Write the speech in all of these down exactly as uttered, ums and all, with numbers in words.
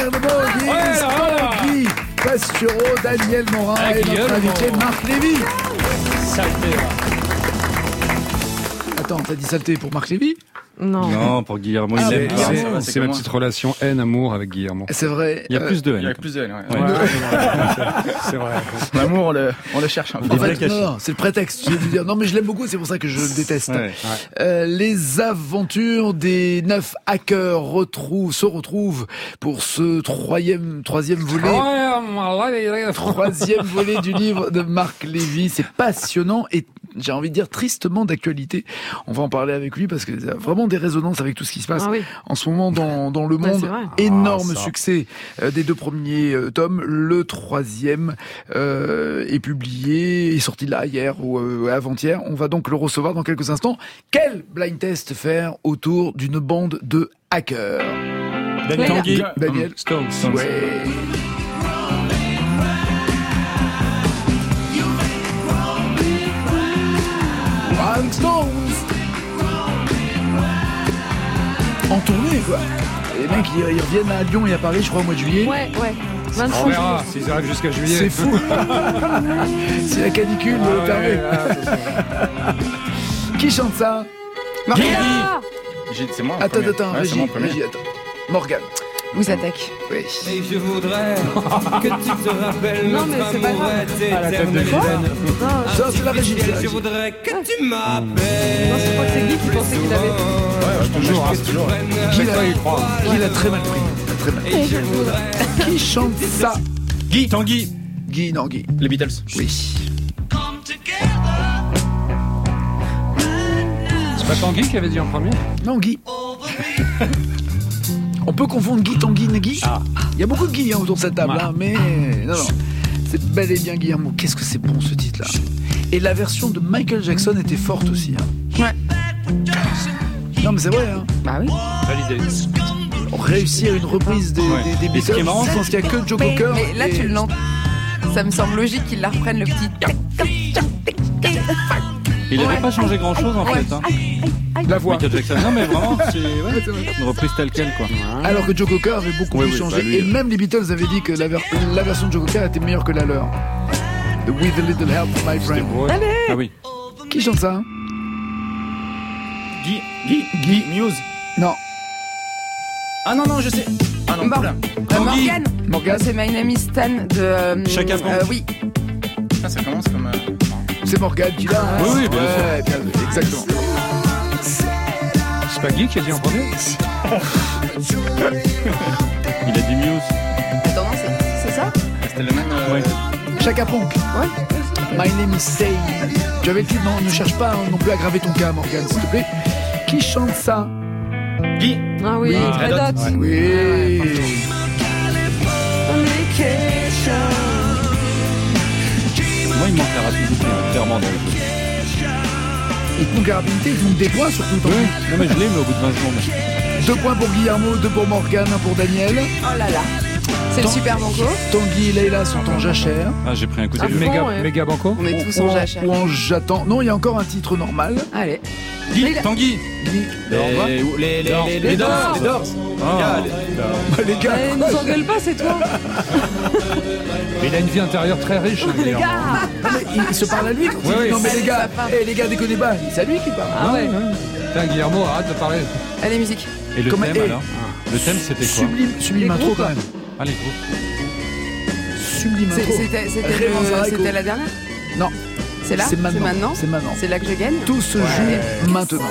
Pierre Lebogue, Guy Pastureau, Daniel Morin ah, et notre invité Marc Lévy. Saleté. Attends, t'as dit saleté pour Marc Lévy ? Non. Non, pour Guillermo. Ah, c'est, Guillermo, c'est, c'est, c'est ma petite relation haine-amour avec Guillermo. C'est vrai. Il y a euh, plus de haine. Il y a plus de haine, ouais. Ouais. Ouais. C'est vrai. L'amour, on le, on le cherche un peu. En fait, non, non, c'est le prétexte. Je vais vous dire, non, mais je l'aime beaucoup, c'est pour ça que je le déteste. Ouais. Ouais. Euh, les aventures des neuf hackers retrouvent, se retrouvent pour ce troisième, troisième volet. Troisième volet du livre de Marc Lévy. C'est passionnant et j'ai envie de dire tristement d'actualité. On va en parler avec lui parce qu'il y a vraiment des résonances avec tout ce qui se passe Ah oui. en ce moment dans, dans le Ouais, monde. c'est vrai. Énorme Ah, ça. succès euh, des deux premiers euh, tomes. Le troisième euh, est publié, est sorti là hier ou euh, avant-hier. On va donc le recevoir dans quelques instants. Quel blind test faire autour d'une bande de hackers? Daniel Tanguy. Daniel Stones. Ouais. Rolling Stones. En tournée, quoi. Les mecs, ils, ils reviennent à Lyon et à Paris, je crois, au mois de juillet. Ouais, ouais. On vingt-cinq verra jours. s'ils arrivent jusqu'à juillet. C'est fou. C'est la canicule, Ah le ouais, permet. ouais, Qui chante ça? Ah J'ai- C'est moi. le Attends, premier. attends, Ouais, c'est Régie, moi le premier. Régie, attends. Morgane. Vous attaque. Oui. Et je voudrais que tu te rappelles Non, mais notre c'est pas amour grave. est À la tête de éternel. l'Hélène. Ça, c'est la Régie. c'est la Je Régie. voudrais que tu Non, m'appelles. je crois que c'est Guy qui pensait qu'il avait. Ouais, je Toujours, hein, toujours. toujours. Qui l'a, il croit. qui l'a très mal pris. Il a très mal pris. Et je voudrais Qui chante ça? Guy Tanguy. Guy, non, Guy. Les Beatles. Oui. C'est pas Tanguy qui avait dit en premier? Non, Guy. On peut confondre Guy, Tanguy, Nagui. Ah. Il y a beaucoup de Guy hein, autour de cette table, Ouais. hein, mais non, non. C'est bel et bien Guillermo. Qu'est-ce que c'est bon ce titre-là. Et la version de Michael Jackson était forte aussi. Hein. Ouais. Non, mais c'est vrai. Hein. Bah oui. Validé. Réussir une reprise des, Ouais. des, des Et ce qui est Beatles, marrant, je pense qu'il n'y a que Joe Mais, Cocker. mais là, et- tu l'entends. Ça me semble logique qu'ils la reprennent le petit. Il n'avait Ouais. pas changé grand chose en fait. Hein. La voix. Michael Jackson. Non mais vraiment, c'est ouais, une reprise telle quelle quoi. Alors que Joe Cocker avait beaucoup Oui, plus oui, changé. bah lui, et euh. même les Beatles avaient dit que la, ver- la version de Joe Cocker était meilleure que la leur. With a little help, my friend. Ah oui. Qui chante ça? Guy. Guy. Guy. News. Non. Ah non, non, je sais. Ah non, Bon. oula. Euh, Morgane. Morgane. C'est My Name is Stan de. euh, Chaka Ponk. euh, Oui. Ah, ça commence comme. euh, C'est Morgane qui l'a. Oui, oui, bien ouais, bien vu, exactement. C'est pas Guy qui a dit en premier? Il a dit Muse. Attends, non, c'est c'est ça? C'était le même. euh, Ouais. Chaka Ponk. Ouais. My name is Say. Tu avais le titre, non, ne cherche pas hein, non plus à graver ton cas, Morgane, s'il te plaît. Qui chante ça? Guy. Ah oui, Oui. Red Red Hot. Hot. Oui. Moi il manque la rapidité, hein, clairement dans le jeu. Il te manque la rapidité, il te manque des points surtout. tant Oui. pis. Non mais je l'ai mais au bout de vingt secondes. Deux points pour Guillermo, deux pour Morgane, un pour Daniel. Oh là là. C'est le Tant- super banco. Tanguy et Leïla sont en jachère. Ah j'ai pris un coup de Ah, vue. bon, Méga, ouais. méga banco. On est tous Ou en en- jachère. Ou en j'attends. Non, il y a encore un titre normal. Allez. Guy Leïla. Tanguy. Guy. Les, les, les, les, les Doors. Les Doors. Ah. Les gars, Eh, nous engueule pas, c'est toi. Mais il a une vie intérieure très riche. Les Guillermo. gars. non, mais il, il se parle à lui. Quand il Ouais, dit, ouais. non mais les gars, Ça part. eh, les gars déconnez pas, c'est à lui qui parle. Ah ouais. Putain, Guillermo, arrête de parler. Allez, musique. Et le Comme- thème et- alors Le thème c'était quoi Sublime, sublime Les intro groupes. quand même. Ah les groupes. Sublime C'est- intro. C'était c'était Raymond le- Zaraico. c'était la dernière? Non, C'est là? c'est maintenant. C'est C'est maintenant. C'est là que je gagne? Tout se joue maintenant.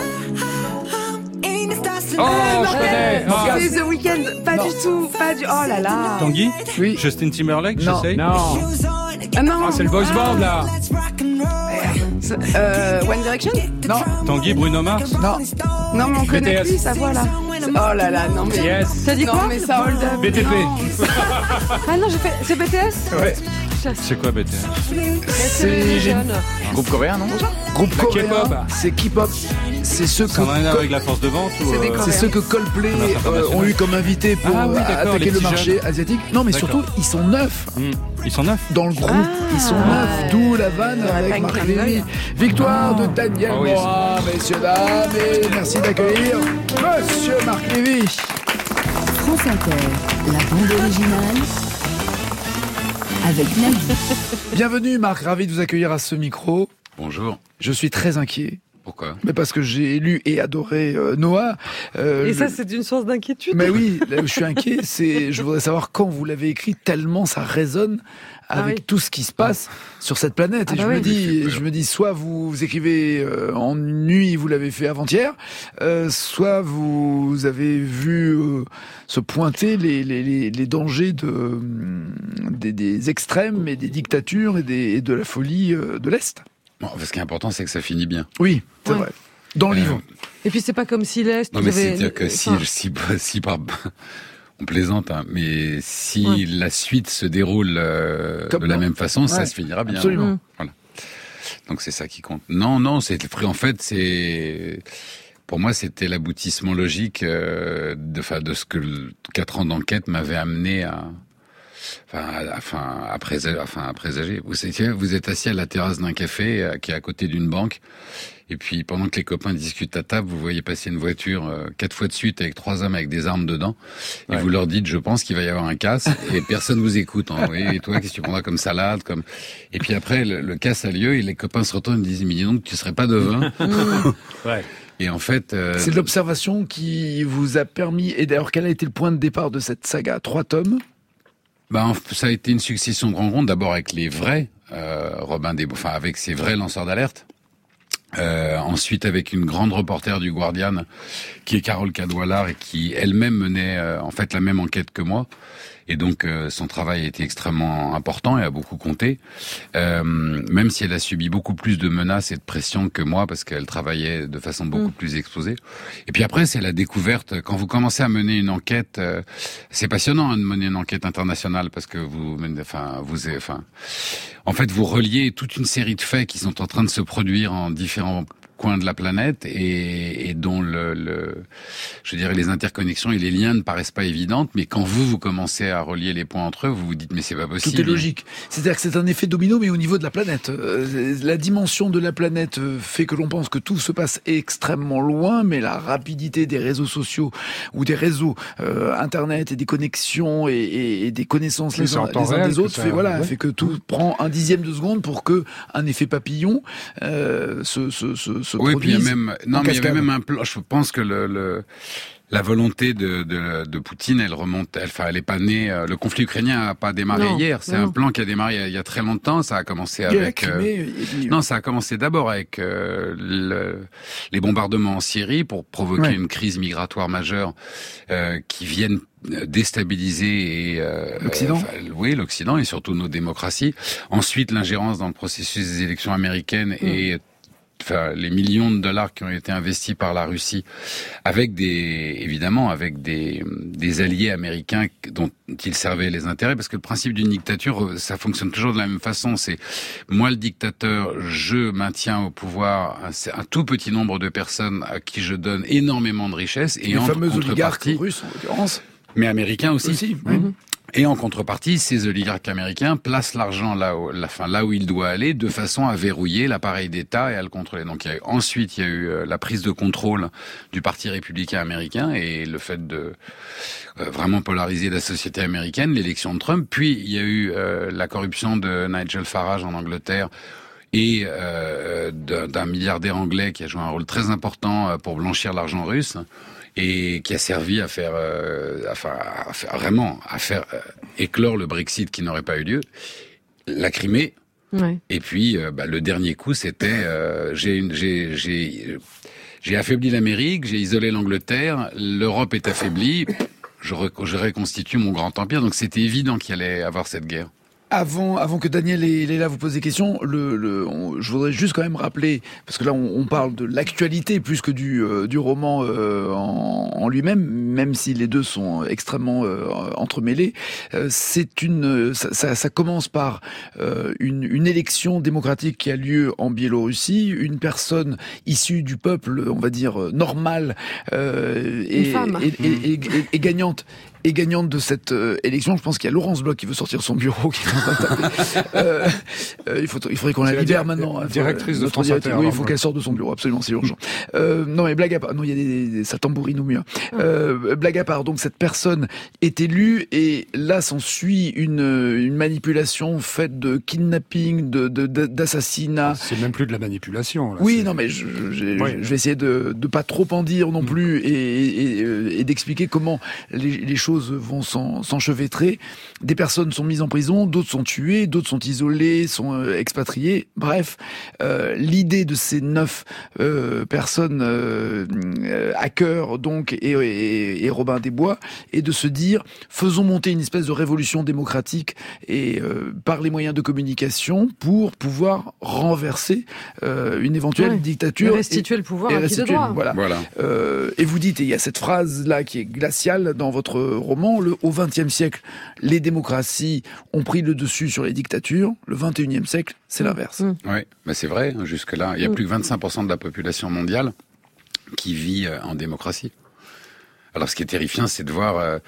Oh, je connais. Ah. C'est The Weeknd. Pas Non. du tout. Pas du. Oh là là. Tanguy Oui. Justin Timberlake, Non. j'essaye. Non. Ah non. Ah, c'est le boys band là. C'est- Euh, One Direction? Non, Tanguy, Bruno Mars. non. Non, mais on connaît B T S. plus sa voix là. Oh là là, non mais. Yes. T'as dit quoi? Mais ça hold up. B T P. Ah non, j'ai fait. C'est B T S? Ouais. C'est quoi B T S? C'est jeune. Groupe coréen, non? groupe La coréen. K-pop. C'est K-pop. C'est ceux que Ça n'a rien à voir avec la force de vente ou C'est des euh, Coréens. c'est ceux que Coldplay Commerce euh, international. ont eu comme invités pour Ah oui, euh, d'accord, attaquer les le petits marché jeunes. asiatique. Non, mais D'accord. surtout, ils sont neufs hmm, Ils sont neufs. dans le groupe. Ah. Ils sont neufs, d'où la vanne Ça aurait pas avec une Marc clin d'œil. Lévy. Victoire de Daniel Ah oui, Morin, messieurs, dames, et merci d'accueillir Monsieur Marc Lévy. France Inter, la bande originale avec Nagui. Bienvenue Marc, ravi de vous accueillir à ce micro. Bonjour. Je suis très inquiet. Pourquoi ? Mais parce que j'ai lu et adoré euh, Noah. Euh, Et je... ça, c'est une source d'inquiétude. Mais oui, là où je suis inquiet, c'est, je voudrais savoir quand vous l'avez écrit, tellement ça résonne avec ah oui. tout ce qui se passe sur cette planète. Ah et bah je oui. me dis, je me dis, soit vous, vous écrivez euh, en une nuit, vous l'avez fait avant-hier, euh, soit vous, vous avez vu euh, se pointer les, les, les, les dangers de, euh, des, des extrêmes et des dictatures et, des, et de la folie euh, de l'Est. Bon, ce qui est important, c'est que ça finit bien. Oui, c'est Ouais. vrai. Dans le Euh, livre. Et puis, c'est pas comme si l'Est. Non, mais avait- c'est-à-dire que si, enfin, si, si par, on plaisante, hein, mais si Ouais. la suite se déroule euh, Comme de la dans- même façon, ça Ouais, se finira bien. absolument. Mm. Voilà. Donc c'est ça qui compte. Non, non, c'est en fait c'est pour moi c'était l'aboutissement logique euh, de, enfin, de ce que le, quatre ans d'enquête m'avait amené à. Enfin, à, enfin, à présager, enfin, à présager. Vous savez, vous êtes assis à la terrasse d'un café euh, qui est à côté d'une banque, et puis pendant que les copains discutent à table, vous voyez passer une voiture euh, quatre fois de suite avec trois hommes avec des armes dedans, et Ouais. vous leur dites, je pense qu'il va y avoir un casse, et personne vous écoute. Hein. Oui, et toi, qu'est-ce que tu prendras comme salade, comme. Et puis après, le, le casse a lieu, et les copains se retournent et disent, mais dis donc, tu serais pas devin. Ouais. Et en fait, euh, C'est de l'observation qui vous a permis, et d'ailleurs, quel a été le point de départ de cette saga ? Trois tomes. Ben, ça a été une succession de rencontres, d'abord avec les vrais euh, Robin des, enfin avec ces vrais lanceurs d'alerte. Euh, ensuite avec une grande reporter du Guardian qui est Carole Cadwallar et qui elle-même menait euh, en fait la même enquête que moi. Et donc euh, son travail a été extrêmement important et a beaucoup compté, euh, même si elle a subi beaucoup plus de menaces et de pression que moi parce qu'elle travaillait de façon beaucoup Mm. plus exposée. Et puis après c'est la découverte. Quand vous commencez à mener une enquête, euh, c'est passionnant hein, de mener une enquête internationale parce que vous, enfin vous, enfin, en fait vous reliez toute une série de faits qui sont en train de se produire en différents coins de la planète et, et dont le, le, je dirais les interconnexions et les liens ne paraissent pas évidentes, mais quand vous vous commencez à relier les points entre eux, vous vous dites mais c'est pas possible. Tout est logique. C'est-à-dire que c'est un effet domino, mais au niveau de la planète. Euh, la dimension de la planète euh, fait que l'on pense que tout se passe extrêmement loin, mais la rapidité des réseaux sociaux ou des réseaux euh, Internet et des connexions et, et, et des connaissances Oui, les c'est uns, en temps les uns réel des que autres ça- fait voilà ouais. fait que tout prend un dixième de seconde pour que un effet papillon euh, se, se, se, se Oui, puis il y a produise. même, non, en mais il y avait cascade. même un plan. Je pense que le, le la volonté de, de, de Poutine, elle remonte, elle, enfin, elle est pas née. euh, Le conflit ukrainien a pas démarré Non, hier. C'est non. un plan qui a démarré il y a, il y a très longtemps. Ça a commencé Il y a la avec. euh, Crimée, il y a- Non, ça a commencé d'abord avec euh, le, les bombardements en Syrie pour provoquer Ouais. une crise migratoire majeure euh, qui viennent déstabiliser et, euh, L'Occident. enfin, oui, l'Occident et surtout nos démocraties. Ensuite, l'ingérence dans le processus des élections américaines Mm. et enfin, les millions de dollars qui ont été investis par la Russie, avec des, évidemment, avec des, des alliés américains dont ils servaient les intérêts, parce que le principe d'une dictature, ça fonctionne toujours de la même façon. C'est moi le dictateur, je maintiens au pouvoir un, un tout petit nombre de personnes à qui je donne énormément de richesses et les en fameux oligarques contrepartie, russes en l'occurrence. mais américains aussi. Aussi, oui. Mhm. Et en contrepartie, ces oligarques américains placent l'argent là où, la, fin, là où il doit aller, de façon à verrouiller l'appareil d'État et à le contrôler. Donc il y a eu, ensuite, il y a eu euh, la prise de contrôle du Parti républicain américain et le fait de euh, vraiment polariser la société américaine, l'élection de Trump. Puis il y a eu euh, la corruption de Nigel Farage en Angleterre et euh, d'un, d'un milliardaire anglais qui a joué un rôle très important pour blanchir l'argent russe. Et qui a servi à faire, euh, enfin, à faire vraiment, à faire euh, éclore le Brexit qui n'aurait pas eu lieu, la Crimée. Ouais. Et puis, euh, bah, le dernier coup, c'était, euh, j'ai, une- j'ai, j'ai, j'ai affaibli l'Amérique, j'ai isolé l'Angleterre, l'Europe est affaiblie, je, rec- je reconstitue mon grand empire. Donc, c'était évident qu'il allait avoir cette guerre. Avant, avant que Daniel et Léla vous posent des questions, le, le, on- je voudrais juste quand même rappeler, parce que là on, on parle de l'actualité plus que du, euh, du roman euh, en, en lui-même, même si les deux sont extrêmement euh, entremêlés. Euh, c'est une, ça, ça, ça commence par euh, une, une élection démocratique qui a lieu en Biélorussie, une personne issue du peuple, on va dire euh, normal, euh, et, Une femme. et, et, et, et- et gagnante, est gagnante de cette euh, élection. Je pense qu'il y a Laurence Bloch qui veut sortir son bureau, qui est en train de taper. euh, euh, il, faut, il faudrait qu'on la C'est la libère di- maintenant. directrice de Notre France directrice- Inter, Oui, il hein, faut ouais. qu'elle sorte de son bureau, absolument, c'est urgent. Euh, non, mais blague à part. Non, il y a des, des ça tambourine au mur. Euh, blague à part. Donc cette personne est élue et là s'ensuit une, une manipulation faite de kidnapping, de, de, de- d'assassinat. C'est même plus de la manipulation. Là. Oui, C'est- non, mais je, je, Oui. je vais essayer de de pas trop en dire non plus et, et, et d'expliquer comment les, les choses vont s'en, s'enchevêtrer. Des personnes sont mises en prison, d'autres sont tuées, d'autres sont isolées, sont euh, expatriées. Bref, euh, l'idée de ces neuf euh, personnes euh, euh, hackers donc et, et, et Robin des Bois est de se dire faisons monter une espèce de révolution démocratique et euh, par les moyens de communication pour pouvoir renverser euh, une éventuelle Ouais. dictature Et restituer le pouvoir et à qui de restituer- droit. Voilà. Voilà. Euh, et vous dites, et il y a cette phrase-là qui est glaciale dans votre roman, le, au vingtième siècle, les démocraties ont pris le dessus sur les dictatures, le vingt et unième siècle, c'est l'inverse. Mmh. Oui, mais c'est vrai, jusque-là. Il y a Mm. plus que vingt-cinq pour cent de la population mondiale qui vit euh, en démocratie. Alors, ce qui est terrifiant, c'est de voir... euh,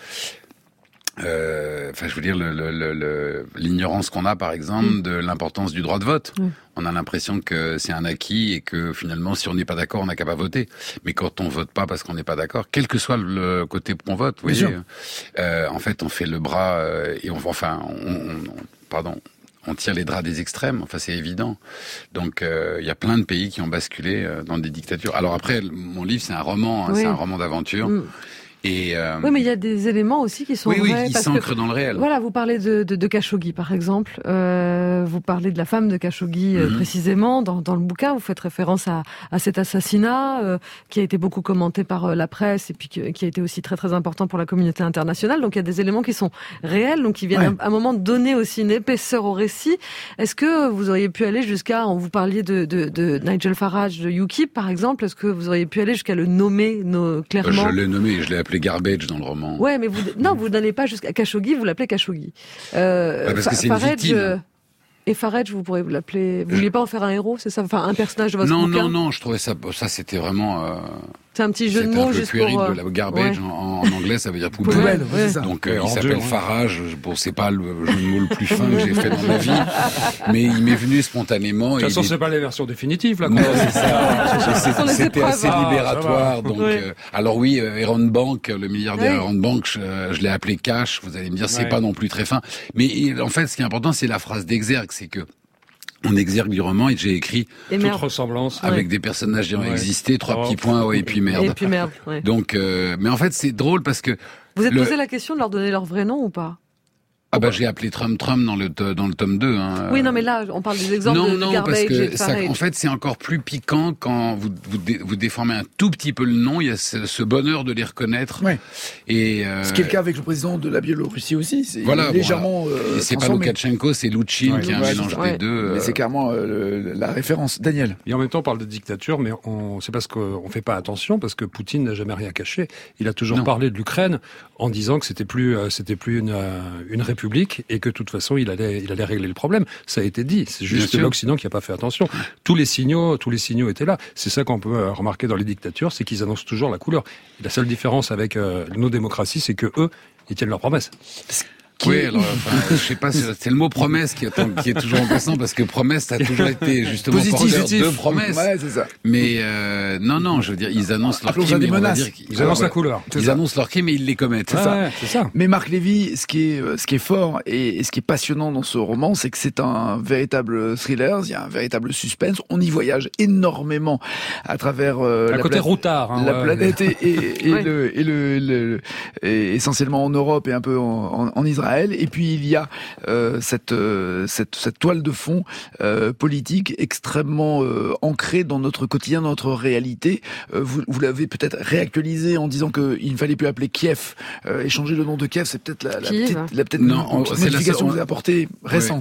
euh, Enfin, je veux dire, le, le, le, le- l'ignorance qu'on a, par exemple, Mm. de l'importance du droit de vote. Mm. On a l'impression que c'est un acquis et que finalement, si on n'est pas d'accord, on n'a qu'à pas voter. Mais quand on vote pas parce qu'on n'est pas d'accord, quel que soit le côté qu'on vote, vous Bien voyez, euh, en fait, on fait le bras euh, et on, enfin, on, on, on- pardon. On tire les draps des extrêmes, enfin c'est évident. Donc il euh, y a plein de pays qui ont basculé euh, dans des dictatures. Alors après, mon livre c'est un roman, hein, Oui. c'est un roman d'aventure. Mm. Et euh, Oui, mais il y a des éléments aussi qui sont oui, oui, vrais. qui parce que, s'ancrent dans le réel. voilà, vous parlez de, de, de Khashoggi, par exemple. Euh, vous parlez de la femme de Khashoggi, euh, Mhm. précisément, dans, dans le bouquin. Vous faites référence à, à cet assassinat euh, qui a été beaucoup commenté par euh, la presse et puis qui, qui a été aussi très, très important pour la communauté internationale. Donc, il y a des éléments qui sont réels, donc qui viennent Ouais. à, à un moment donner aussi une épaisseur au récit. Est-ce que vous auriez pu aller jusqu'à, vous parliez de, de, de Nigel Farage, de UKIP, par exemple, est-ce que vous auriez pu aller jusqu'à le nommer no, clairement? Je l'ai nommé, je l'ai appelé Garbage dans le roman. Ouais, mais vous, non, vous n'allez pas jusqu'à Khashoggi, vous l'appelez Khashoggi. Euh, Ah, parce que Fa- c'est une Farage, victime. euh, Et Farage, vous pourrez vous l'appeler. Vous vouliez pas en faire un héros, c'est ça? Enfin, un personnage de votre Non, bouquin. non, non, je trouvais ça, ça c'était vraiment. Euh, C'est un petit jeu de c'était un mots peu juste puéril pour. euh, de la garbage ouais. en, en anglais, ça veut dire poubelle. Poubelle, Ouais. c'est ça. Donc euh, Ouais, il ordure, s'appelle ouais. Farage. Bon, c'est pas le jeu de mots le plus fin que j'ai fait dans ma vie, mais il m'est venu spontanément. De toute et façon, il est- c'est pas les versions définitives, là. qu'on Non, a. c'est ça. Ce sont les C'était épreuves. assez Ah, libératoire. ça va. Donc, Ouais. euh, alors oui, euh, Aaron Bank, le milliardaire Ouais. Aaron Bank, je, je l'ai appelé Cash. Vous allez me dire, c'est Ouais. pas non plus très fin. Mais il- en fait, ce qui est important, c'est la phrase d'exergue, c'est que on exergue du roman et j'ai écrit Et Toute merde. ressemblance. avec des personnages qui ont Ouais. existé, trois Oh. petits points, ouais, et puis merde. Et puis merde. Ouais. Donc, euh, mais en fait, c'est drôle parce que Vous êtes le- posé la question de leur donner leur vrai nom ou pas? ah bah j'ai appelé Trump Trump dans le to- dans le tome deux. Hein. Oui, non, mais là, on parle des exemples non, de, de non, Garbage parce et que de ça, Farage. en fait, c'est encore plus piquant quand vous vous, dé- vous déformez un tout petit peu le nom. Il y a ce, ce bonheur de les reconnaître. Ouais. Et euh, Ce qui est le cas avec le président de la Biélorussie aussi, c'est Voilà, bon, légèrement et euh, c'est pas transformé. Loukachenko, c'est Loutchin Ouais, qui est un ouais, mélange c'est ça. des Ouais. deux. Mais euh, c'est carrément euh, le- la référence. Daniel. Et en même temps, on parle de dictature, mais on, c'est parce qu'on fait pas attention, parce que Poutine n'a jamais rien caché. Il a toujours Non. parlé de l'Ukraine en disant que c'était plus, euh, c'était plus une, euh, une république et que de toute façon, il allait, il allait régler le problème. Ça a été dit. C'est Bien juste sûr. l'Occident qui a pas fait attention. Tous les signaux, tous les signaux étaient là. C'est ça qu'on peut euh, remarquer dans les dictatures, c'est qu'ils annoncent toujours la couleur. Et la seule différence avec euh, nos démocraties, c'est que eux, ils tiennent leurs promesses. Oui, alors, enfin, je sais pas, c'est c'est le mot promesse qui est, qui est toujours intéressant parce que promesse, ça a toujours été justement Positif. porteur de promesses. Ouais, c'est ça. Mais euh, non, non, je veux dire, ils annoncent leur Appelons ça crime. des et on va menaces. dire qu'ils- Ils annoncent Ah, la ouais. couleur. C'est Ils ça. annoncent leur crime et ils les commettent. C'est ça. Ouais, c'est ça. Mais Marc Lévy, ce qui est, euh, ce qui est fort et, et ce qui est passionnant dans ce roman, c'est que c'est un véritable thriller, il y a un véritable suspense, on y voyage énormément à travers euh, À la, côté pla- routard. Hein, la ouais. planète et, et, et Ouais. le, et le, le- et essentiellement en Europe et un peu en, en, en Israël. Et puis il y a euh, cette, euh, cette, cette toile de fond euh, politique extrêmement euh, ancrée dans notre quotidien, dans notre réalité. Euh, vous vous l'avez peut-être réactualisé en disant qu'il ne fallait plus appeler Kiev, euh, et changer le nom de Kiev, c'est peut-être la, la Kiev. petite, la peut-être Non, on- c'est la modification seule- que vous avez apportée récente.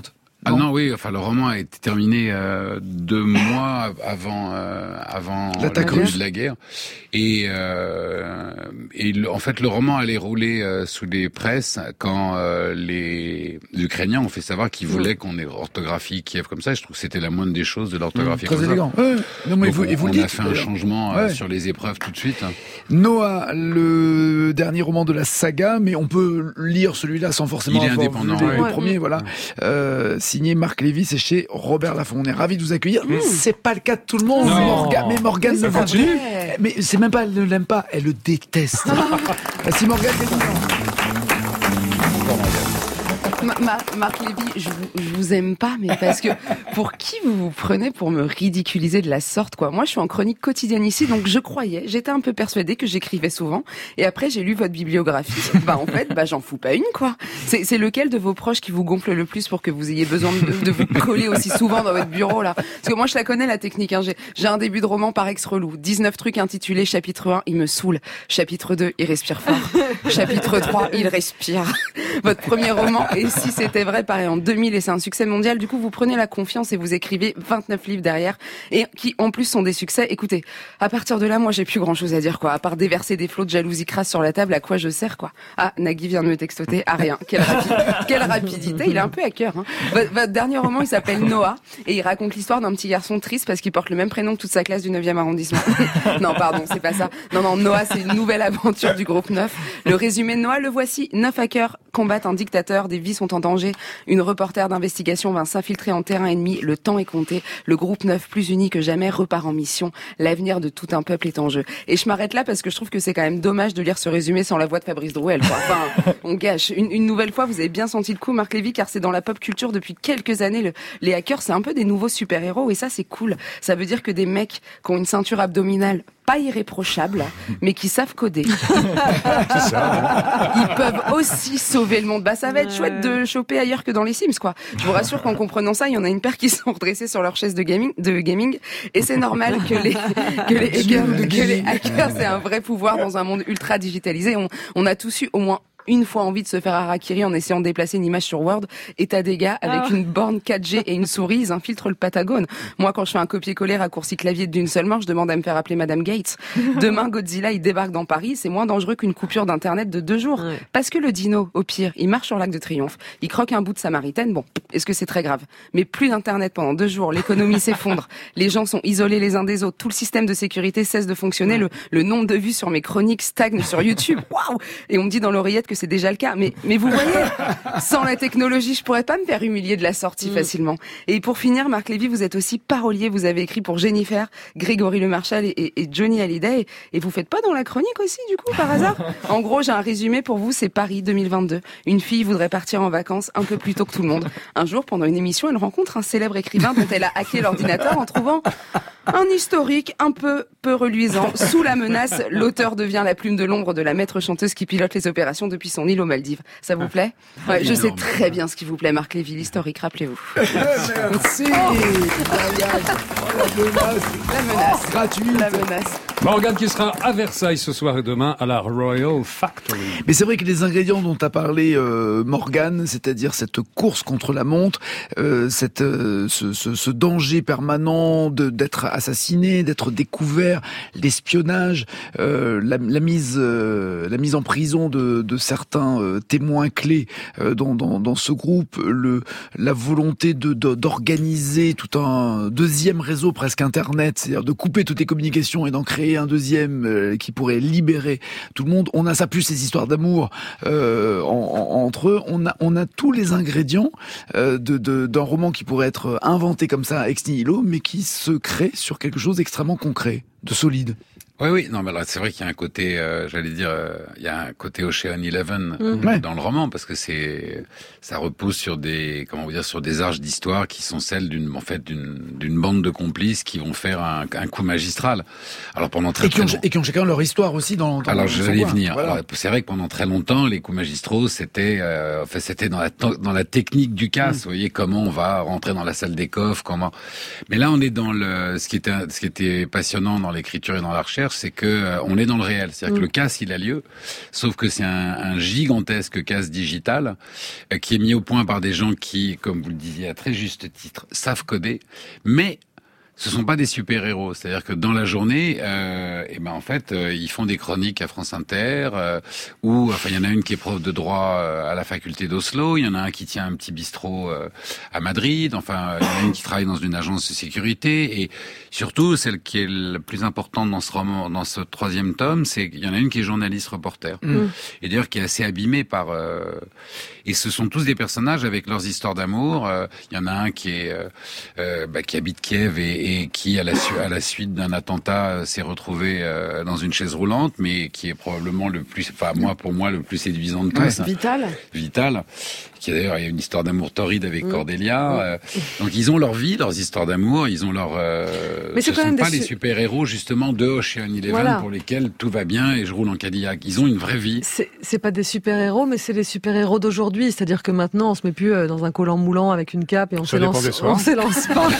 Ah non, oui, enfin le roman a été terminé euh, deux mois avant euh, avant l'attaque le début russe de la guerre, et euh, et le, en fait le roman allait rouler euh, sous les presses quand euh, les Ukrainiens ont fait savoir qu'ils voulaient qu'on ait orthographie Kiev comme ça. Je trouve que c'était la moindre des choses de l'orthographie. Très comme élégant. ça. Ouais. Non, mais Donc, vous, on, et vous on le dites, a fait un d'ailleurs. changement euh, Ouais. sur les épreuves tout de suite. Noah, le dernier roman de la saga, mais on peut lire celui-là sans forcément Il est avoir indépendant, vu les, ouais. les Ouais. premiers, voilà. Euh, signé Marc Lévy, c'est chez Robert Laffont. On est ravis de vous accueillir. C'est pas le cas de tout le monde. Non. Morgane, mais Morgane Oui, ne c'est veut pas plus. vrai. Mais c'est même pas, elle ne l'aime pas, elle le déteste. Si Morgane est content. Ma- Ma- Marc Lévy, je vous, je vous aime pas, mais parce que pour qui vous vous prenez pour me ridiculiser de la sorte, quoi. Moi, je suis en chronique quotidienne ici, donc je croyais, j'étais un peu persuadée que j'écrivais souvent, et après j'ai lu votre bibliographie. Bah en fait, bah j'en fous pas une, quoi. C'est, c'est lequel de vos proches qui vous gonfle le plus pour que vous ayez besoin de, de vous coller aussi souvent dans votre bureau, là? Parce que moi, je la connais, la technique, hein. J'ai, j'ai un début de roman par ex-relou. dix-neuf trucs intitulés chapitre un, il me saoule. Chapitre deux, il respire fort. Chapitre trois, il respire. Votre premier roman, et si c'était vrai, paraît en deux mille et c'est un succès mondial. Du coup, vous prenez la confiance et vous écrivez vingt-neuf livres derrière, et qui en plus sont des succès. Écoutez, à partir de là, moi, j'ai plus grand chose à dire, quoi. À part déverser des flots de jalousie crasse sur la table, à quoi je sers, quoi. Ah, Nagui vient de me textoter. Ah, rien. Quelle, rapi- Quelle rapidité. Il est un peu à cœur, hein. Votre, votre dernier roman, il s'appelle Noah, et il raconte l'histoire d'un petit garçon triste parce qu'il porte le même prénom que toute sa classe du neuvième arrondissement. Non, pardon, c'est pas ça. Non, non, Noah, c'est une nouvelle aventure du groupe neuf. Le résumé de Noah, le voici. Neuf hackers combattent un dictateur, des vies sont en danger. Une reporter d'investigation va s'infiltrer en terrain ennemi. Le temps est compté. Le groupe neuf, plus uni que jamais, repart en mission. L'avenir de tout un peuple est en jeu. Et je m'arrête là parce que je trouve que c'est quand même dommage de lire ce résumé sans la voix de Fabrice Drouel, quoi. Enfin, on gâche. Une, une nouvelle fois, vous avez bien senti le coup, Marc Lévy, car c'est dans la pop culture depuis quelques années. Le, les hackers, c'est un peu des nouveaux super-héros, et ça, c'est cool. Ça veut dire que des mecs qui ont une ceinture abdominale pas irréprochable, mais qui savent coder. C'est ça. Ils peuvent aussi sauver le monde. Bah, ça va être chouette de choper ailleurs que dans les Sims, quoi. Je vous rassure qu'en comprenant ça, il y en a une paire qui sont redressés sur leur chaise de gaming, de gaming. Et c'est normal que les, que les hackers, que les hackers, c'est un vrai pouvoir dans un monde ultra digitalisé. On, on a tous eu au moins une fois envie de se faire harakiri en essayant de déplacer une image sur Word, et t'as des gars avec Ah. une borne quatre G et une souris, ils infiltrent le Patagone. Moi, quand je fais un copier-coller raccourci clavier d'une seule main, je demande à me faire appeler Madame Gates. Demain, Godzilla, il débarque dans Paris, c'est moins dangereux qu'une coupure d'internet de deux jours. Ouais. Parce que le dino, au pire, il marche sur l'Arc de Triomphe, il croque un bout de Samaritaine, bon, est-ce que c'est très grave? Mais plus d'internet pendant deux jours, l'économie s'effondre, les gens sont isolés les uns des autres, tout le système de sécurité cesse de fonctionner, le, le nombre de vues sur mes chroniques stagne sur YouTube, waouh! Et on me dit dans l'oreillette que c'est déjà le cas, mais Mais vous voyez, sans la technologie, je pourrais pas me faire humilier de la sortie mmh. facilement. Et pour finir, Marc Lévy, vous êtes aussi parolier. Vous avez écrit pour Jennifer, Grégory Le Marchal et, et, et Johnny Hallyday. Et, et vous faites pas dans la chronique aussi, du coup, par hasard? En gros, j'ai un résumé pour vous, c'est Paris deux mille vingt-deux. Une fille voudrait partir en vacances un peu plus tôt que tout le monde. Un jour, pendant une émission, elle rencontre un célèbre écrivain dont elle a hacké l'ordinateur en trouvant un historique un peu peu reluisant. Sous la menace, l'auteur devient la plume de l'ombre de la maître chanteuse qui pilote les opérations depuis son île aux Maldives. Ça vous plaît? Ouais, je sais très bien ce qui vous plaît, Marc Lévy, l'historique, rappelez-vous. Merci. Oh, la menace. La menace. Gratuite. La menace. Morgane qui sera à Versailles ce soir et demain à la Royal Factory. Mais c'est vrai que les ingrédients dont a parlé euh, Morgane, c'est-à-dire cette course contre la montre, euh, cette, euh, ce, ce, ce danger permanent de, d'être assassiné, d'être découvert, l'espionnage, euh, la, la mise, euh, la mise en prison de, de certains euh, témoins clés euh, dans, dans, dans ce groupe, le, la volonté de, de, d'organiser tout un deuxième réseau presque internet, c'est-à-dire de couper toutes les communications et d'en créer un deuxième euh, qui pourrait libérer tout le monde. On a ça plus ces histoires d'amour euh, en, en, entre eux. On a, on a tous les ingrédients euh, de, de, d'un roman qui pourrait être inventé comme ça ex nihilo, mais qui se crée sur quelque chose d'extrêmement concret, de solide. Oui, oui, non, mais là, c'est vrai qu'il y a un côté, euh, j'allais dire, euh, il y a un côté Ocean Eleven mmh. ouais. dans le roman, parce que c'est, ça repose sur des, comment vous dire, sur des arches d'histoire qui sont celles d'une, en fait, d'une, d'une bande de complices qui vont faire un, un coup magistral. Alors pendant très, et qui ont, très long... et qui ont chacun leur histoire aussi dans. dans Alors je vais y venir. Voilà. Alors, c'est vrai que pendant très longtemps, les coups magistraux, c'était, euh, enfin, c'était dans la dans la technique du casse. Mmh. Vous voyez comment on va rentrer dans la salle des coffres, comment. Mais là, on est dans le, ce qui était, ce qui était passionnant dans l'écriture et dans la recherche. recherche, c'est que euh, on est dans le réel. C'est-à-dire mmh. que le casse, il a lieu, sauf que c'est un, un gigantesque casse digital euh, qui est mis au point par des gens qui, comme vous le disiez à très juste titre, savent coder, mais ce sont pas des super-héros, c'est-à-dire que dans la journée, euh, et ben en fait, euh, ils font des chroniques à France Inter, euh, ou enfin il y en a une qui est prof de droit euh, à la faculté d'Oslo, il y en a un qui tient un petit bistrot euh, à Madrid, enfin il y en a une qui travaille dans une agence de sécurité, et surtout celle qui est la plus importante dans ce roman, dans ce troisième tome, c'est qu'il y en a une qui est journaliste reporter, mmh. et d'ailleurs qui est assez abîmée par, euh, et ce sont tous des personnages avec leurs histoires d'amour. Euh, il y en a un qui est euh, euh, bah, qui habite Kiev et et qui, à la, su- à la suite d'un attentat, euh, s'est retrouvé euh, dans une chaise roulante, mais qui est probablement le plus, enfin moi pour moi le plus séduisant de tous. Ouais, Vital. Vital, qui d'ailleurs il y a une histoire d'amour torride avec mmh. Cordelia. Mmh. Euh, donc ils ont leur vie, leurs histoires d'amour, ils ont leur. Euh, mais ce sont pas su- les super héros justement de Ocean Eleven voilà. pour lesquels tout va bien et je roule en Cadillac. Ils ont une vraie vie. C'est, c'est pas des super héros, mais c'est les super héros d'aujourd'hui. C'est-à-dire que maintenant on se met plus dans un collant moulant avec une cape et on s'élance. On s'élance pas.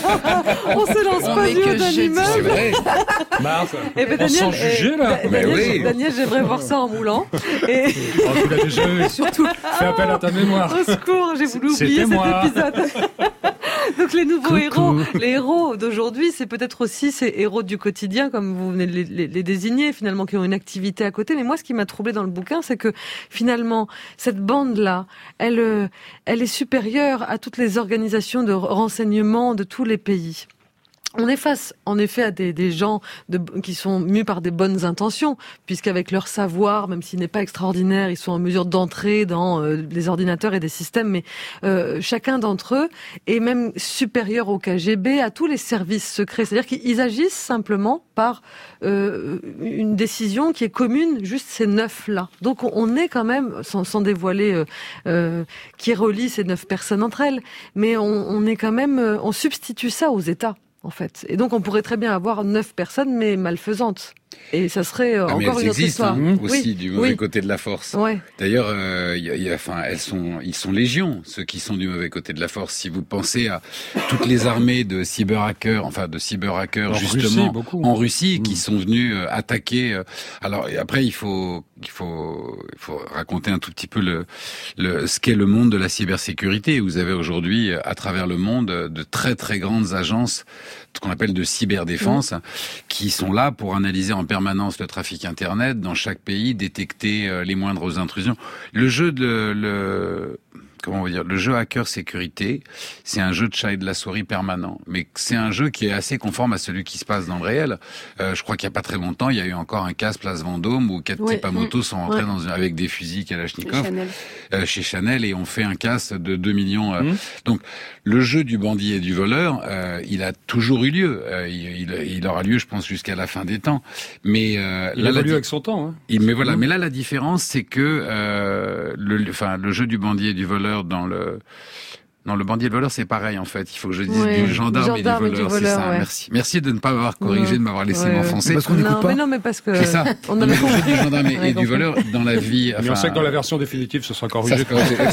On s'élance pas du haut d'un immeuble. C'est vrai. Mars, et ben, on Daniel, s'en juger là. Da- mais Daniel, oui. Daniel, j'aimerais voir ça en moulant. Et... Oh, tu l'as déjà eu. Surtout. Fais appel à ta mémoire. Au secours, j'ai voulu C'était oublier moi. cet épisode. Donc les nouveaux Coucou. héros, les héros d'aujourd'hui, c'est peut-être aussi ces héros du quotidien, comme vous venez de les, les, les désigner, finalement, qui ont une activité à côté. Mais moi, ce qui m'a troublé dans le bouquin, c'est que finalement, cette bande-là, elle, euh, elle est supérieure à toutes les organisations de renseignement de tous les pays. On est face, en effet, à des, des gens de, qui sont mus par des bonnes intentions, puisqu'avec leur savoir, même s'il n'est pas extraordinaire, ils sont en mesure d'entrer dans euh, des ordinateurs et des systèmes, mais euh, chacun d'entre eux est même supérieur au K G B, à tous les services secrets. C'est-à-dire qu'ils agissent simplement par euh, une décision qui est commune, juste ces neuf-là. Donc on est quand même, sans, sans dévoiler euh, euh, qui relie ces neuf personnes entre elles, mais on, on est quand même, on substitue ça aux États. En fait. Et donc, on pourrait très bien avoir neuf personnes, mais malfaisantes. Et ça serait euh, ah, encore une autre existent, histoire. Hein, aussi oui, du mauvais oui. côté de la force. Ouais. D'ailleurs, euh, y a, y a, enfin, elles sont, ils sont légions, ceux qui sont du mauvais côté de la force. Si vous pensez à toutes les armées de cyberhackers, enfin de cyberhackers justement Russie, en Russie, mmh. qui mmh. sont venus euh, attaquer. Euh, alors et après, il faut, il faut, il faut raconter un tout petit peu le, le, ce qu'est le monde de la cybersécurité. Vous avez aujourd'hui, à travers le monde, de très très grandes agences, ce qu'on appelle de cyberdéfense, mmh. qui sont là pour analyser en permanence le trafic Internet dans chaque pays, détecter euh, les moindres intrusions. Le jeu de le comment on va dire, le jeu hacker sécurité, c'est un jeu de chat et de la souris permanent. Mais c'est un jeu qui est assez conforme à celui qui se passe dans le réel. Euh, je crois qu'il y a pas très longtemps, il y a eu encore un casse place Vendôme où quatre ouais. types à moto sont rentrés ouais. dans une, avec des fusils Kalachnikov Chanel. Euh, chez Chanel et ont fait un casse de deux millions. Euh. Mmh. Donc le jeu du bandit et du voleur, euh, il a toujours eu lieu. Euh, il, il, il aura lieu, je pense, jusqu'à la fin des temps. Mais euh, il là, évolue la, avec son temps. Hein. Il, mais voilà. Mmh. Mais là, la différence, c'est que euh, le, enfin, le jeu du bandit et du voleur dans le Non, le bandit et le voleur, c'est pareil, en fait. Il faut que je dise ouais, du gendarme, gendarme et du voleur, et du voleur c'est ça. Ouais. Merci. Merci de ne pas m'avoir corrigé, ouais. de m'avoir laissé ouais, m'enfoncer. Parce qu'on n'écoute non, pas. Mais non, mais parce que... C'est ça. On a le jeu du gendarme et, et du voleur dans la vie... Enfin, mais on sait que dans la version définitive, ce sera corrigé.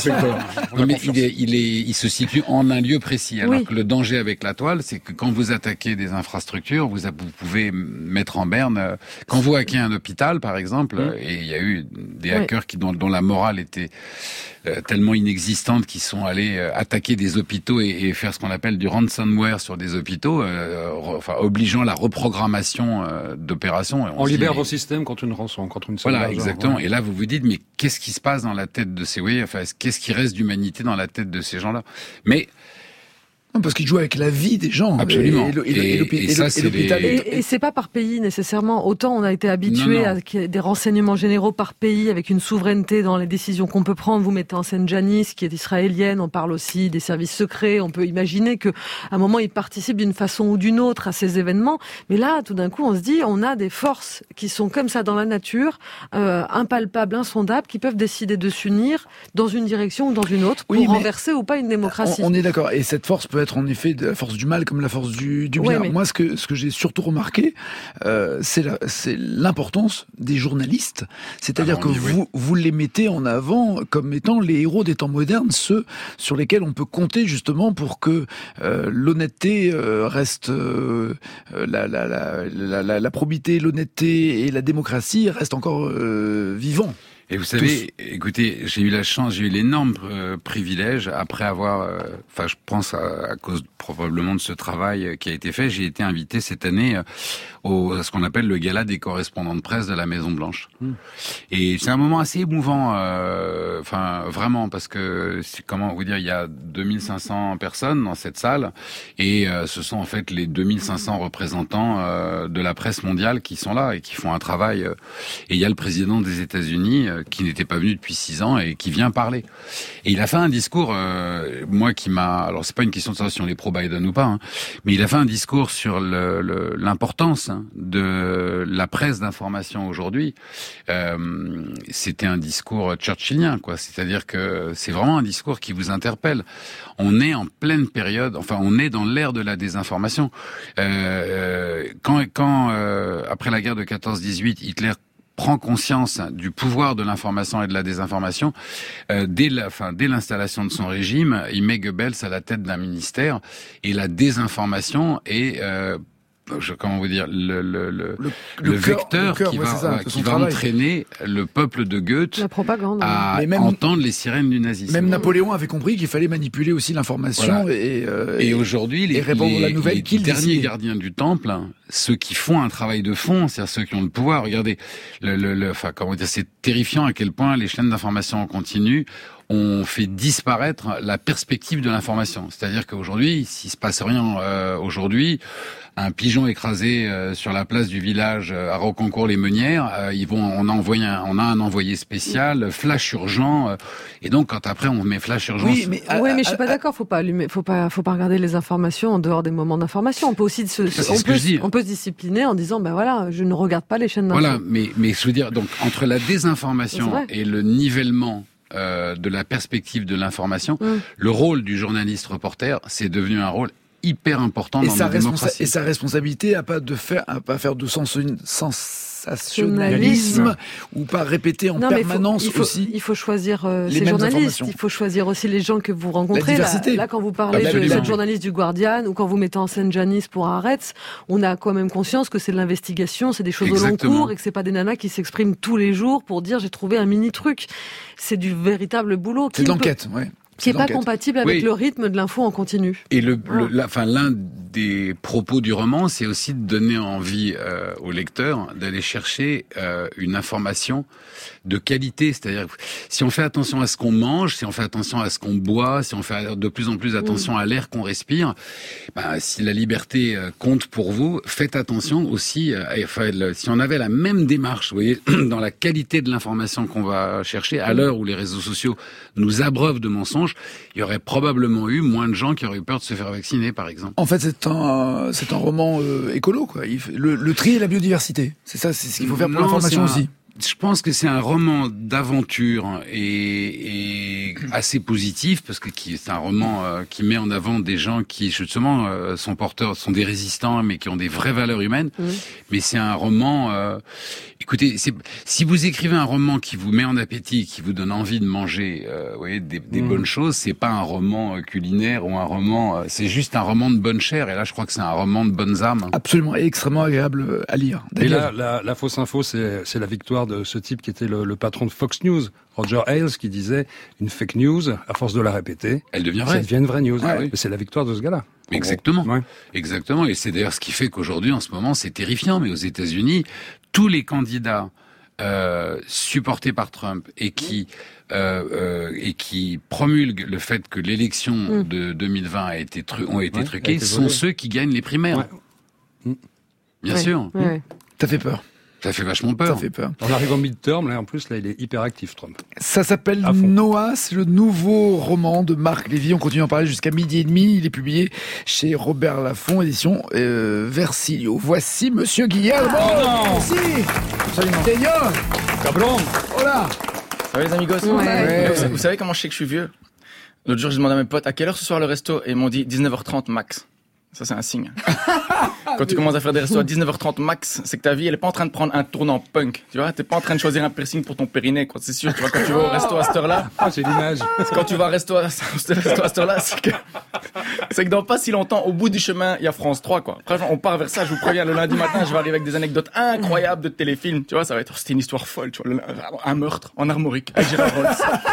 Non, mais il, est, il, est, il se situe en un lieu précis. Alors oui. que le danger avec la toile, c'est que quand vous attaquez des infrastructures, vous, vous pouvez mettre en berne... Quand vous hackez un hôpital, par exemple, mmh. et il y a eu des hackers qui, dont, dont la morale était... Euh, tellement inexistantes qui sont allés euh, attaquer des hôpitaux et, et faire ce qu'on appelle du ransomware sur des hôpitaux, euh, re, enfin obligeant la reprogrammation euh, d'opérations. On, on libère vos systèmes contre une rançon, contre une Voilà, exactement. Ouais. Et là, vous vous dites, mais qu'est-ce qui se passe dans la tête de ces, oui, enfin, qu'est-ce qui reste d'humanité dans la tête de ces gens-là? Mais parce qu'ils jouent avec la vie des gens. Absolument. Et, et, et, et, et, et ça, c'est l'hôpital. Les... Et, et c'est pas par pays nécessairement. Autant on a été habitué à des renseignements généraux par pays avec une souveraineté dans les décisions qu'on peut prendre. Vous mettez en scène Janice, qui est israélienne. On parle aussi des services secrets. On peut imaginer que, à un moment, ils participent d'une façon ou d'une autre à ces événements. Mais là, tout d'un coup, on se dit, on a des forces qui sont comme ça dans la nature, euh, impalpables, insondables, qui peuvent décider de s'unir dans une direction ou dans une autre pour oui, renverser ou pas une démocratie. On, on est d'accord. Et cette force peut être être en effet de la force du mal comme la force du, du bien. Ouais, mais... Moi, ce que ce que j'ai surtout remarqué, euh, c'est la, c'est l'importance des journalistes. C'est-à-dire Alors, que oui. vous vous les mettez en avant comme étant les héros des temps modernes, ceux sur lesquels on peut compter justement pour que euh, l'honnêteté euh, reste, euh, la, la, la, la, la, la probité, l'honnêteté et la démocratie restent encore euh, vivants. Et vous savez, Tous. écoutez, j'ai eu la chance, j'ai eu l'énorme euh, privilège, après avoir, euh, enfin je pense à, à cause probablement de ce travail qui a été fait, j'ai été invité cette année euh, au à ce qu'on appelle le gala des correspondants de presse de la Maison Blanche. Mmh. Et c'est un moment assez émouvant, euh, enfin vraiment, parce que c'est, comment vous dire, il y a deux mille cinq cents personnes dans cette salle, et euh, ce sont en fait les deux mille cinq cents représentants euh, de la presse mondiale qui sont là et qui font un travail. Euh, et il y a le président des États-Unis euh, qui n'était pas venu depuis six ans et qui vient parler. Et il a fait un discours, euh, moi qui m'a, alors c'est pas une question de savoir si on est pro-Biden ou pas, hein, mais il a fait un discours sur le, le, l'importance hein, de la presse d'information aujourd'hui. Euh, c'était un discours churchillien, quoi. C'est-à-dire que c'est vraiment un discours qui vous interpelle. On est en pleine période, enfin on est dans l'ère de la désinformation. Euh, quand, quand euh, après la guerre de quatorze dix-huit, Hitler prend conscience du pouvoir de l'information et de la désinformation, euh, dès, la, enfin, dès l'installation de son régime, il met Goebbels à la tête d'un ministère, et la désinformation est... Euh, Je, comment vous dire, le, le, le, le, le vecteur le cœur, qui ouais, va, ça, qui va entraîner le peuple de Goethe la propagande, à même, entendre les sirènes du nazisme. Même Napoléon avait compris qu'il fallait manipuler aussi l'information voilà. et, euh, et, et aujourd'hui, les, et les, la nouvelle les derniers décidait. gardiens du temple, ceux qui font un travail de fond, c'est-à-dire ceux qui ont le pouvoir. Regardez, le, le, le, enfin, comment dire, c'est terrifiant à quel point les chaînes d'information en continu on fait disparaître la perspective de l'information. C'est-à-dire qu'aujourd'hui, s'il se passe rien euh, aujourd'hui, un pigeon écrasé euh, sur la place du village euh, à Rocancourt-les-Meunières, euh, ils vont, on a envoyé, un, on a un envoyé spécial, flash urgent, euh, et donc quand après on met flash urgent. Oui, mais, à, oui, mais je suis pas d'accord. Faut pas allumer, faut pas, faut pas regarder les informations en dehors des moments d'information. On peut aussi se, ça, on, peut, on peut se discipliner en disant, ben voilà, je ne regarde pas les chaînes d'infos. Voilà, mais mais je veux dire, donc entre la désinformation et le nivellement Euh, de la perspective de l'information, mmh. le rôle du journaliste reporter, c'est devenu un rôle hyper important et dans sa nos démocraties. Et sa responsabilité à pas de faire, à pas faire de sens, sensationnalisme ou pas répéter en non, permanence il faut, il faut, aussi. Il faut choisir euh, ses journalistes. Il faut choisir aussi les gens que vous rencontrez. La diversité. Là, là, quand vous parlez ah, de cette journaliste du Guardian ou quand vous mettez en scène Janice pour Haaretz, on a quand même conscience que c'est de l'investigation, c'est des choses Exactement. au long cours et que c'est pas des nanas qui s'expriment tous les jours pour dire j'ai trouvé un mini truc. C'est du véritable boulot. C'est de l'enquête, peut... ouais. Qui n'est pas compatible avec oui. le rythme de l'info en continu. Et le, ah. le la, enfin, l'un des propos du roman, c'est aussi de donner envie euh, au lecteur d'aller chercher euh, une information de qualité. C'est-à-dire, si on fait attention à ce qu'on mange, si on fait attention à ce qu'on boit, si on fait de plus en plus attention mmh. à l'air qu'on respire, ben, si la liberté euh, compte pour vous, faites attention aussi. Euh, enfin, le, si on avait la même démarche, vous voyez, dans la qualité de l'information qu'on va chercher, à l'heure où les réseaux sociaux nous abreuvent de mensonges, il y aurait probablement eu moins de gens qui auraient eu peur de se faire vacciner, par exemple. En fait, c'est un, c'est un roman euh, écolo, quoi. Il, le, le tri et la biodiversité, c'est ça, c'est ce qu'il faut faire pour non, l'information aussi. Je pense que c'est un roman d'aventure et, et assez positif parce que c'est un roman euh, qui met en avant des gens qui justement euh, sont porteurs, sont des résistants, mais qui ont des vraies valeurs humaines. Mmh. Mais c'est un roman. Euh, écoutez, c'est, si vous écrivez un roman qui vous met en appétit, qui vous donne envie de manger, euh, vous voyez, des, des mmh. bonnes choses, c'est pas un roman culinaire ou un roman. Euh, c'est juste un roman de bonne chair. Et là, je crois que c'est un roman de bonnes âmes. Absolument, et extrêmement agréable à lire. Et là, la, la fausse info, c'est, c'est la victoire de ce type qui était le, le patron de Fox News, Roger Ailes, qui disait une fake news, à force de la répéter, elle devient vraie. Ça devient une vraie news. Ah, oui. C'est la victoire de ce gars-là. Exactement. Ouais. Exactement. Et c'est d'ailleurs ce qui fait qu'aujourd'hui, en ce moment, c'est terrifiant. Mais aux États-Unis, tous les candidats euh, supportés par Trump et qui euh, euh, et qui promulguent le fait que l'élection mmh. de deux mille vingt a été tru- ont été ouais, truquées, été sont ceux qui gagnent les primaires. Ouais. Bien ouais. sûr. Ouais. Ça fait peur. Ça fait vachement peur. Ça fait peur. On arrive en mid-term, là, en plus, là, il est hyper actif, Trump. Ça s'appelle Noah, c'est le nouveau roman de Marc Lévy. On continue à en parler jusqu'à midi et demi. Il est publié chez Robert Laffont, édition euh, Versilio. Voici Monsieur Guillermo. Oh non. Merci. Absolument. Seigneur. Cabron. Hola. Ça va les amigos? Ouais. Ouais. Vous, vous savez comment je sais que je suis vieux? L'autre jour, j'ai demandé à mes potes à quelle heure ce soir le resto et ils m'ont dit dix-neuf heures trente max. Ça, c'est un signe. Quand tu commences à faire des restos à dix-neuf heures trente max, c'est que ta vie, elle est pas en train de prendre un tournant punk. Tu vois, t'es pas en train de choisir un piercing pour ton périnée, quoi. C'est sûr, tu vois, quand tu vas au resto à cette heure-là. Ah, j'ai l'image. Quand tu vas au resto à, à cette heure-là, c'est que, c'est que dans pas si longtemps, au bout du chemin, il y a France trois, quoi. Après, on part vers ça, je vous préviens, le lundi matin, je vais arriver avec des anecdotes incroyables de téléfilms. Tu vois, ça va être, c'était une histoire folle, tu vois, le, un meurtre en armorique avec Gérard Rolls.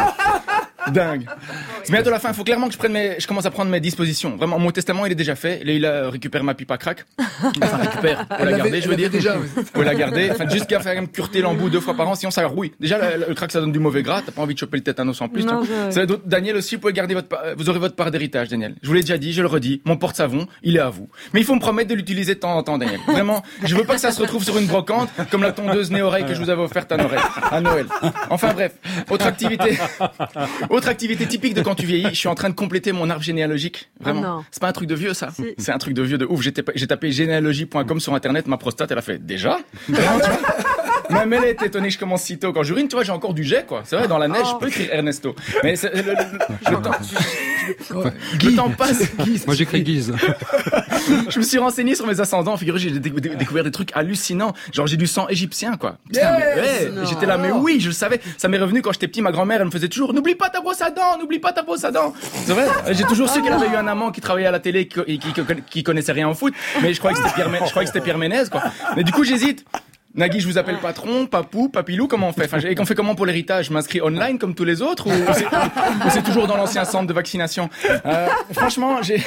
Dingue. C'est bientôt la fin. Il faut clairement que je prenne mes, je commence à prendre mes dispositions. Vraiment, mon testament, il est déjà fait. Là, il a récupéré ma pipe à crack. Enfin, récupère. Faut la garder, je veux dire. Déjà, faut la garder. Enfin, jusqu'à faire me cureter l'embout deux fois par an, sinon ça rouille. Déjà, le, le crack, ça donne du mauvais gras. T'as pas envie de choper le tétanos en plus. Non, c'est Daniel aussi, vous pouvez garder votre, vous aurez votre part d'héritage, Daniel. Je vous l'ai déjà dit, je le redis. Mon porte-savon, il est à vous. Mais il faut me promettre de l'utiliser de temps en temps, Daniel. Vraiment, je veux pas que ça se retrouve sur une brocante, comme la tondeuse Néoreille que je vous avais offerte à Noël. À Noël. Enfin bref. Autre activité. Autre activité typique de quand tu vieillis, je suis en train de compléter mon arbre généalogique. Vraiment. Oh c'est pas un truc de vieux, ça. Si. C'est un truc de vieux de ouf. J'ai, t- j'ai tapé généalogie point com sur internet, ma prostate, elle a fait déjà. Vraiment, tu vois. Même elle est étonnée que je commence si tôt. Quand j'urine, tu vois, j'ai encore du jet, quoi. C'est vrai, dans la neige, oh. je peux écrire Ernesto. Mais c'est, le, le, le, le, temps, ouais. le temps passe. Guise. Moi, j'écris Guise. Je me suis renseigné sur mes ascendants. Figurez, j'ai dé- dé- découvert des trucs hallucinants. Genre, j'ai du sang égyptien, quoi. Putain, yes mais, ouais. J'étais là, mais oui, je le savais. Ça m'est revenu quand j'étais petit. Ma grand-mère, elle me faisait toujours, n'oublie pas ta brosse à dents, n'oublie pas ta brosse à dents. C'est vrai. J'ai toujours su qu'elle avait eu un amant qui travaillait à la télé et qui, qui, qui, qui connaissait rien au foot. Mais je croyais que c'était Pierre, je croyais que c'était Pierre Ménez, quoi. Mais du coup, j'hésite. Nagui, je vous appelle patron, papou, papilou, comment on fait? Enfin, et qu'on fait comment pour l'héritage? Je m'inscris online comme tous les autres ou c'est, ou c'est toujours dans l'ancien centre de vaccination? Euh, franchement, j'ai,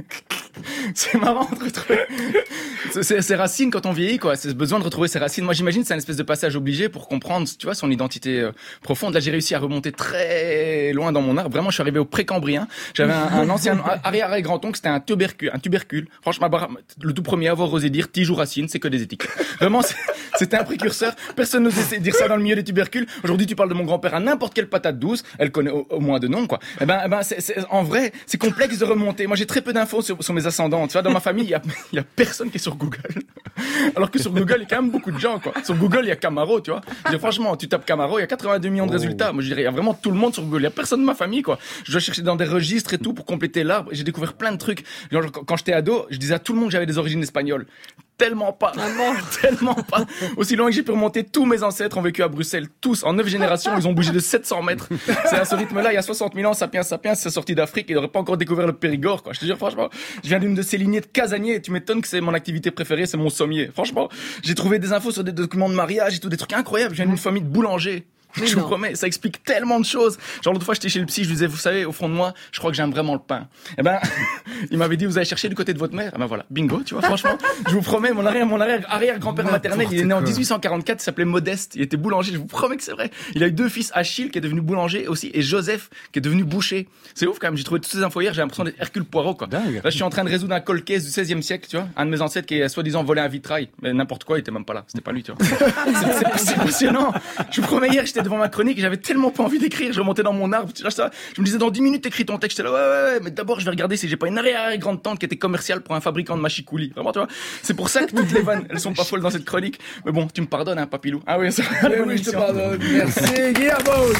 c'est marrant de retrouver ses, ses racines quand on vieillit, quoi. C'est ce besoin de retrouver ses racines. Moi, j'imagine que c'est un espèce de passage obligé pour comprendre, tu vois, son identité euh, profonde. Là, j'ai réussi à remonter très loin dans mon arbre. Vraiment, je suis arrivé au Précambrien. J'avais un, un ancien arrière-arrière-grand-oncle, c'était un tubercule, un tubercule. Franchement, le tout premier à avoir osé dire tige ou racine, c'est que des étiquettes. Vraiment, c'est, c'était un précurseur. Personne n'osait dire ça dans le milieu des tubercules. Aujourd'hui, tu parles de mon grand-père à n'importe quelle patate douce. Elle connaît au, au moins de noms, quoi. Eh ben, eh ben, c'est, c'est, en vrai, c'est complexe de remonter. Moi, j'ai très peu d'infos sur, sur mes ascendants. Tu vois, dans ma famille, il y a, il y a personne qui est sur Google. Alors que sur Google, il y a quand même beaucoup de gens, quoi. Sur Google, il y a Camaro, tu vois. Dis, franchement, tu tapes Camaro, il y a quatre-vingt-deux millions de oh. résultats. Moi, je dirais, il y a vraiment tout le monde sur Google. Il y a personne de ma famille, quoi. Je dois chercher dans des registres et tout pour compléter l'arbre. J'ai découvert plein de trucs. Genre, quand j'étais ado, je disais à tout le monde que j'avais des origines espagnoles. Tellement pas, tellement pas. Aussi loin que j'ai pu remonter, tous mes ancêtres ont vécu à Bruxelles, tous, en neuf générations, ils ont bougé de sept cents mètres. C'est à ce rythme-là, il y a soixante mille ans, Sapiens Sapiens, c'est sorti d'Afrique, il n'aurait pas encore découvert le Périgord, quoi. Je te jure, franchement, je viens d'une de ces lignées de casaniers, tu m'étonnes que c'est mon activité préférée, c'est mon sommier. Franchement, j'ai trouvé des infos sur des documents de mariage et tout, des trucs incroyables, je viens d'une famille de boulangers. Mais je non. vous promets, ça explique tellement de choses. Genre l'autre fois, j'étais chez le psy, je lui disais, vous savez, au fond de moi, je crois que j'aime vraiment le pain. Eh ben, il m'avait dit, vous allez chercher du côté de votre mère. Eh ben voilà, bingo, tu vois, franchement, je vous promets, mon arrière, mon arrière, arrière grand-père maternel, il est né en dix-huit cent quarante-quatre, il s'appelait Modeste, il était boulanger, je vous promets que c'est vrai. Il a eu deux fils, Achille, qui est devenu boulanger aussi, et Joseph, qui est devenu boucher. C'est ouf quand même, j'ai trouvé toutes ces infos hier, j'ai l'impression d'être Hercule Poirot, quoi. Dingue. Là, je suis en train de résoudre un cold case du seizième siècle, tu vois, un de mes ancêtres qui a soi-disant volé un vitrail, mais n'importe quoi, il était même pas là, c'était pas lui, tu vois. c'est, c'est, c'est impressionnant. Je vous promets, hier, j'étais devant ma chronique, j'avais tellement pas envie d'écrire, je remontais dans mon arbre, je me disais dans dix minutes t'écris ton texte, j'étais là ouais ouais ouais, mais d'abord je vais regarder si j'ai pas une arrière grande tante qui était commerciale pour un fabricant de machicoulis. Vraiment, tu vois, c'est pour ça que toutes les vannes, elles sont pas folles dans cette chronique. Mais bon, tu me pardonnes, hein, papilou. Ah oui, ça. Oui, oui, je te pardonne. Merci, Guillermo.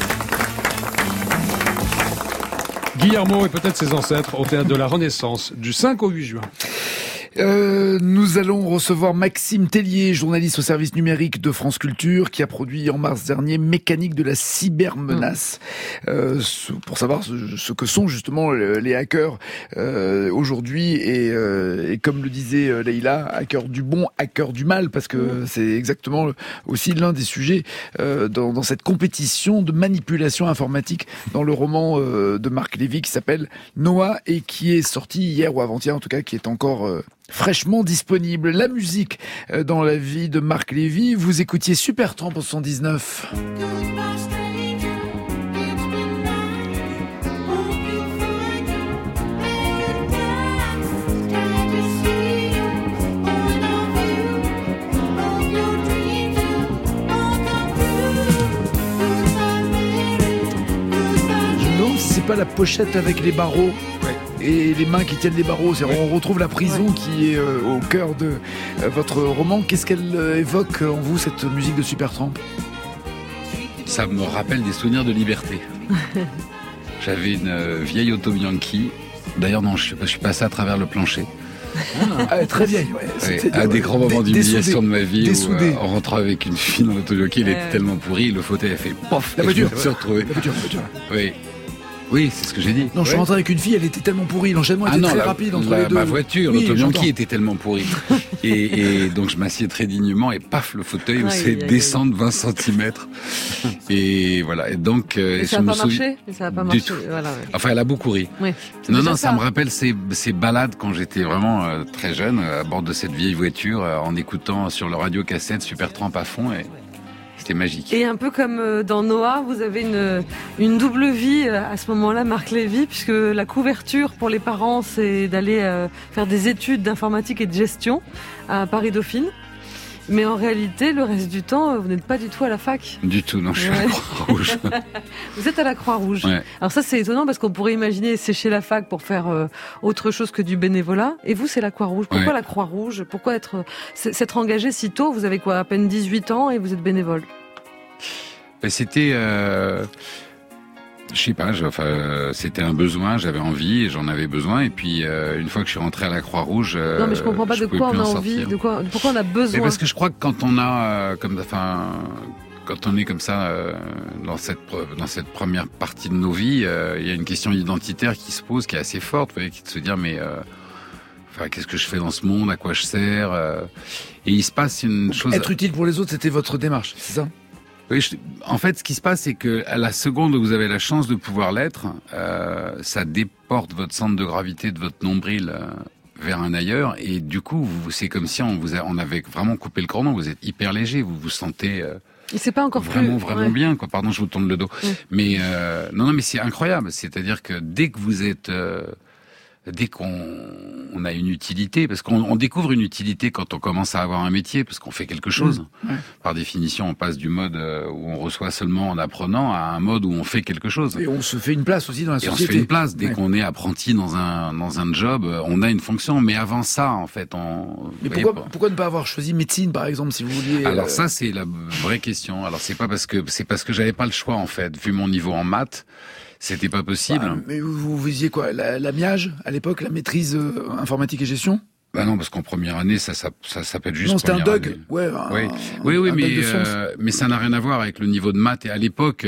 Guillermo et peut-être ses ancêtres au théâtre de la Renaissance du cinq au huit juin. Euh, nous allons recevoir Maxime Tellier, journaliste au service numérique de France Culture, qui a produit en mars dernier Mécanique de la cybermenace, mmh. euh, pour savoir ce, ce que sont justement les hackers euh, aujourd'hui et, euh, et comme le disait Leïla, hackers du bon, hackers du mal, parce que mmh. c'est exactement aussi l'un des sujets euh, dans, dans cette compétition de manipulation informatique dans le roman euh, de Marc Lévy qui s'appelle Noah et qui est sorti hier ou avant-hier en tout cas, qui est encore euh, fraîchement disponible. La musique dans la vie de Marc Lévy. Vous écoutiez Supertramp en soixante-dix-neuf. Je me demande si c'est pas la pochette avec les barreaux. Ouais. Et les mains qui tiennent les barreaux. C'est-à-dire, ouais. On retrouve la prison ouais. qui est euh, au cœur de euh, votre roman. Qu'est-ce qu'elle euh, évoque en vous, cette musique de Supertramp ? Ça me rappelle des souvenirs de liberté. J'avais une euh, vieille auto Bianchi. D'ailleurs, non, je, je suis passé à travers le plancher. Ah, très vieille, ouais. Ouais, un des grands moments d'humiliation de ma vie où, euh, en rentrant avec une fille dans l'auto Bianchi, il était tellement pourri, le fauteuil a fait pof, la voiture, je me suis retrouvé. La voiture, la voiture. Oui. Oui, c'est ce que j'ai dit. Non, je suis ouais. rentré avec une fille, elle était tellement pourrie, l'enchaînement ah était non, très la, rapide entre la, les deux. Ma voiture, oui, l'auto Bianchi j'entends. était tellement pourrie. et, et donc je m'assieds très dignement et paf, le fauteuil me fait descendre vingt centimètres. Et voilà. Et donc, et je ça me n'a pas souviens... marché Ça n'a pas du marché. tout. Voilà, ouais. Enfin, elle a beaucoup ri. Oui. Non, non, ça, ça me rappelle ces, ces balades quand j'étais vraiment euh, très jeune, à bord de cette vieille voiture, euh, en écoutant sur le radio-cassette Supertramp à fond. Et... c'était magique. Et un peu comme dans Noah, vous avez une, une double vie à ce moment-là, Marc Lévy, puisque la couverture pour les parents, c'est d'aller euh, faire des études d'informatique et de gestion à Paris-Dauphine. Mais en réalité, le reste du temps, vous n'êtes pas du tout à la fac. Du tout, non, je suis ouais. à la Croix-Rouge. Vous êtes à la Croix-Rouge. Ouais. Alors ça, c'est étonnant parce qu'on pourrait imaginer sécher la fac pour faire euh, autre chose que du bénévolat. Et vous, c'est la Croix-Rouge. Pourquoi ouais. la Croix-Rouge ? Pourquoi être, s'être engagé si tôt ? Vous avez quoi, à peine dix-huit ans et vous êtes bénévole ? Ben, c'était... Euh... Je sais pas, je, enfin, c'était un besoin, j'avais envie et j'en avais besoin. Et puis, euh, une fois que je suis rentré à la Croix-Rouge, euh, non mais je comprends pas je de quoi on a envie, sortir. de quoi, pourquoi on a besoin. Mais parce que je crois que quand on a, euh, comme, enfin, quand on est comme ça euh, dans cette dans cette première partie de nos vies, euh, il y a une question identitaire qui se pose, qui est assez forte, vous voyez, qui est de se dire mais, euh, enfin, qu'est-ce que je fais dans ce monde, à quoi je sers euh, Et il se passe une chose. Être utile pour les autres, c'était votre démarche, c'est ça ? Oui, je... en fait, ce qui se passe, c'est que à la seconde où vous avez la chance de pouvoir l'être, euh, ça déporte votre centre de gravité de votre nombril euh, vers un ailleurs, et du coup, vous, c'est comme si on vous a, on avait vraiment coupé le cordon. Vous êtes hyper léger, vous vous sentez euh, et c'est pas encore vraiment plus... vraiment ouais. bien. Quoi. Pardon, je vous tourne le dos. Ouais. Mais euh, non, non, mais c'est incroyable. C'est-à-dire que dès que vous êtes euh, dès qu'on on a une utilité, parce qu'on on découvre une utilité quand on commence à avoir un métier, parce qu'on fait quelque chose. Mmh. Ouais. Par définition, on passe du mode où on reçoit seulement en apprenant à un mode où on fait quelque chose. Et on se fait une place aussi dans la Et société. on se fait une place. Dès ouais. qu'on est apprenti dans un dans un job, on a une fonction. Mais avant ça, en fait, on... Mais pourquoi, pourquoi ne pas avoir choisi médecine, par exemple, si vous vouliez Alors euh... ça, c'est la vraie question. Alors c'est pas parce que c'est parce que j'avais pas le choix, en fait, vu mon niveau en maths. C'était pas possible. Bah, mais vous, vous visiez quoi, la, la M I A G à l'époque, la maîtrise euh, informatique et gestion? Bah non, parce qu'en première année, ça, ça, ça s'appelle juste. Non, c'était un première D U G. année. Ouais. Un, oui, oui, oui, un mais euh, mais ça n'a rien à voir avec le niveau de maths. Et à l'époque,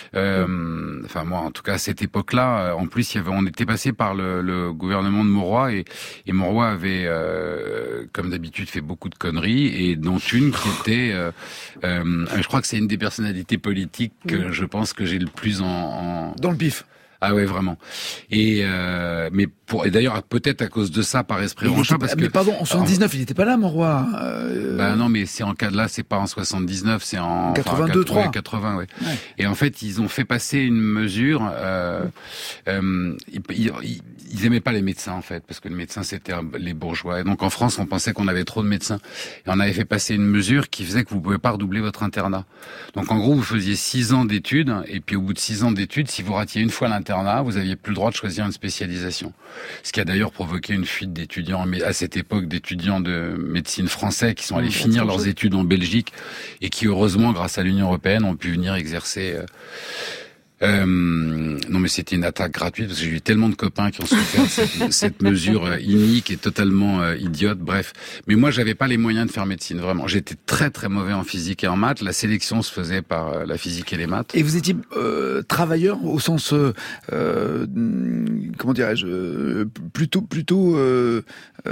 euh, enfin moi, en tout cas, à cette époque-là, en plus, il y avait, on était passé par le, le gouvernement de Mauroy et, et Mauroy avait, euh, comme d'habitude, fait beaucoup de conneries et dont une qui était, euh, euh, je crois que c'est une des personnalités politiques que je pense que j'ai le plus en, en... dans le pif. Ah ouais, vraiment. Et euh, mais pour et d'ailleurs peut-être à cause de ça par esprit revanchard parce mais que pardon, en soixante-dix-neuf, en... il n'était pas là, Mauroy. Euh... Bah non, mais c'est en cas de là, c'est pas en soixante-dix-neuf, c'est en quatre-vingt-deux, trois. Ouais, quatre-vingts, ouais. ouais. Et en fait, ils ont fait passer une mesure. Euh, euh, ils, ils, ils aimaient pas les médecins en fait, parce que le médecin c'était un, les bourgeois. Et donc en France, on pensait qu'on avait trop de médecins. Et on avait fait passer une mesure qui faisait que vous pouvez pas redoubler votre internat. Donc en gros, vous faisiez six ans d'études, et puis au bout de six ans d'études, si vous ratiez une fois l'internat, vous aviez plus le droit de choisir une spécialisation. Ce qui a d'ailleurs provoqué une fuite d'étudiants, mais à cette époque d'étudiants de médecine français qui sont allés mmh, finir leurs études en Belgique et qui heureusement, grâce à l'Union européenne, ont pu venir exercer. Euh, Euh, non mais c'était une attaque gratuite parce que j'ai eu tellement de copains qui ont souffert de cette, cette mesure euh, inique et totalement euh, idiote, bref. Mais moi j'avais pas les moyens de faire médecine, vraiment. J'étais très très mauvais en physique et en maths. La sélection se faisait par euh, la physique et les maths. Et vous étiez euh, travailleur au sens, euh, euh, comment dirais-je, euh, plutôt plutôt euh,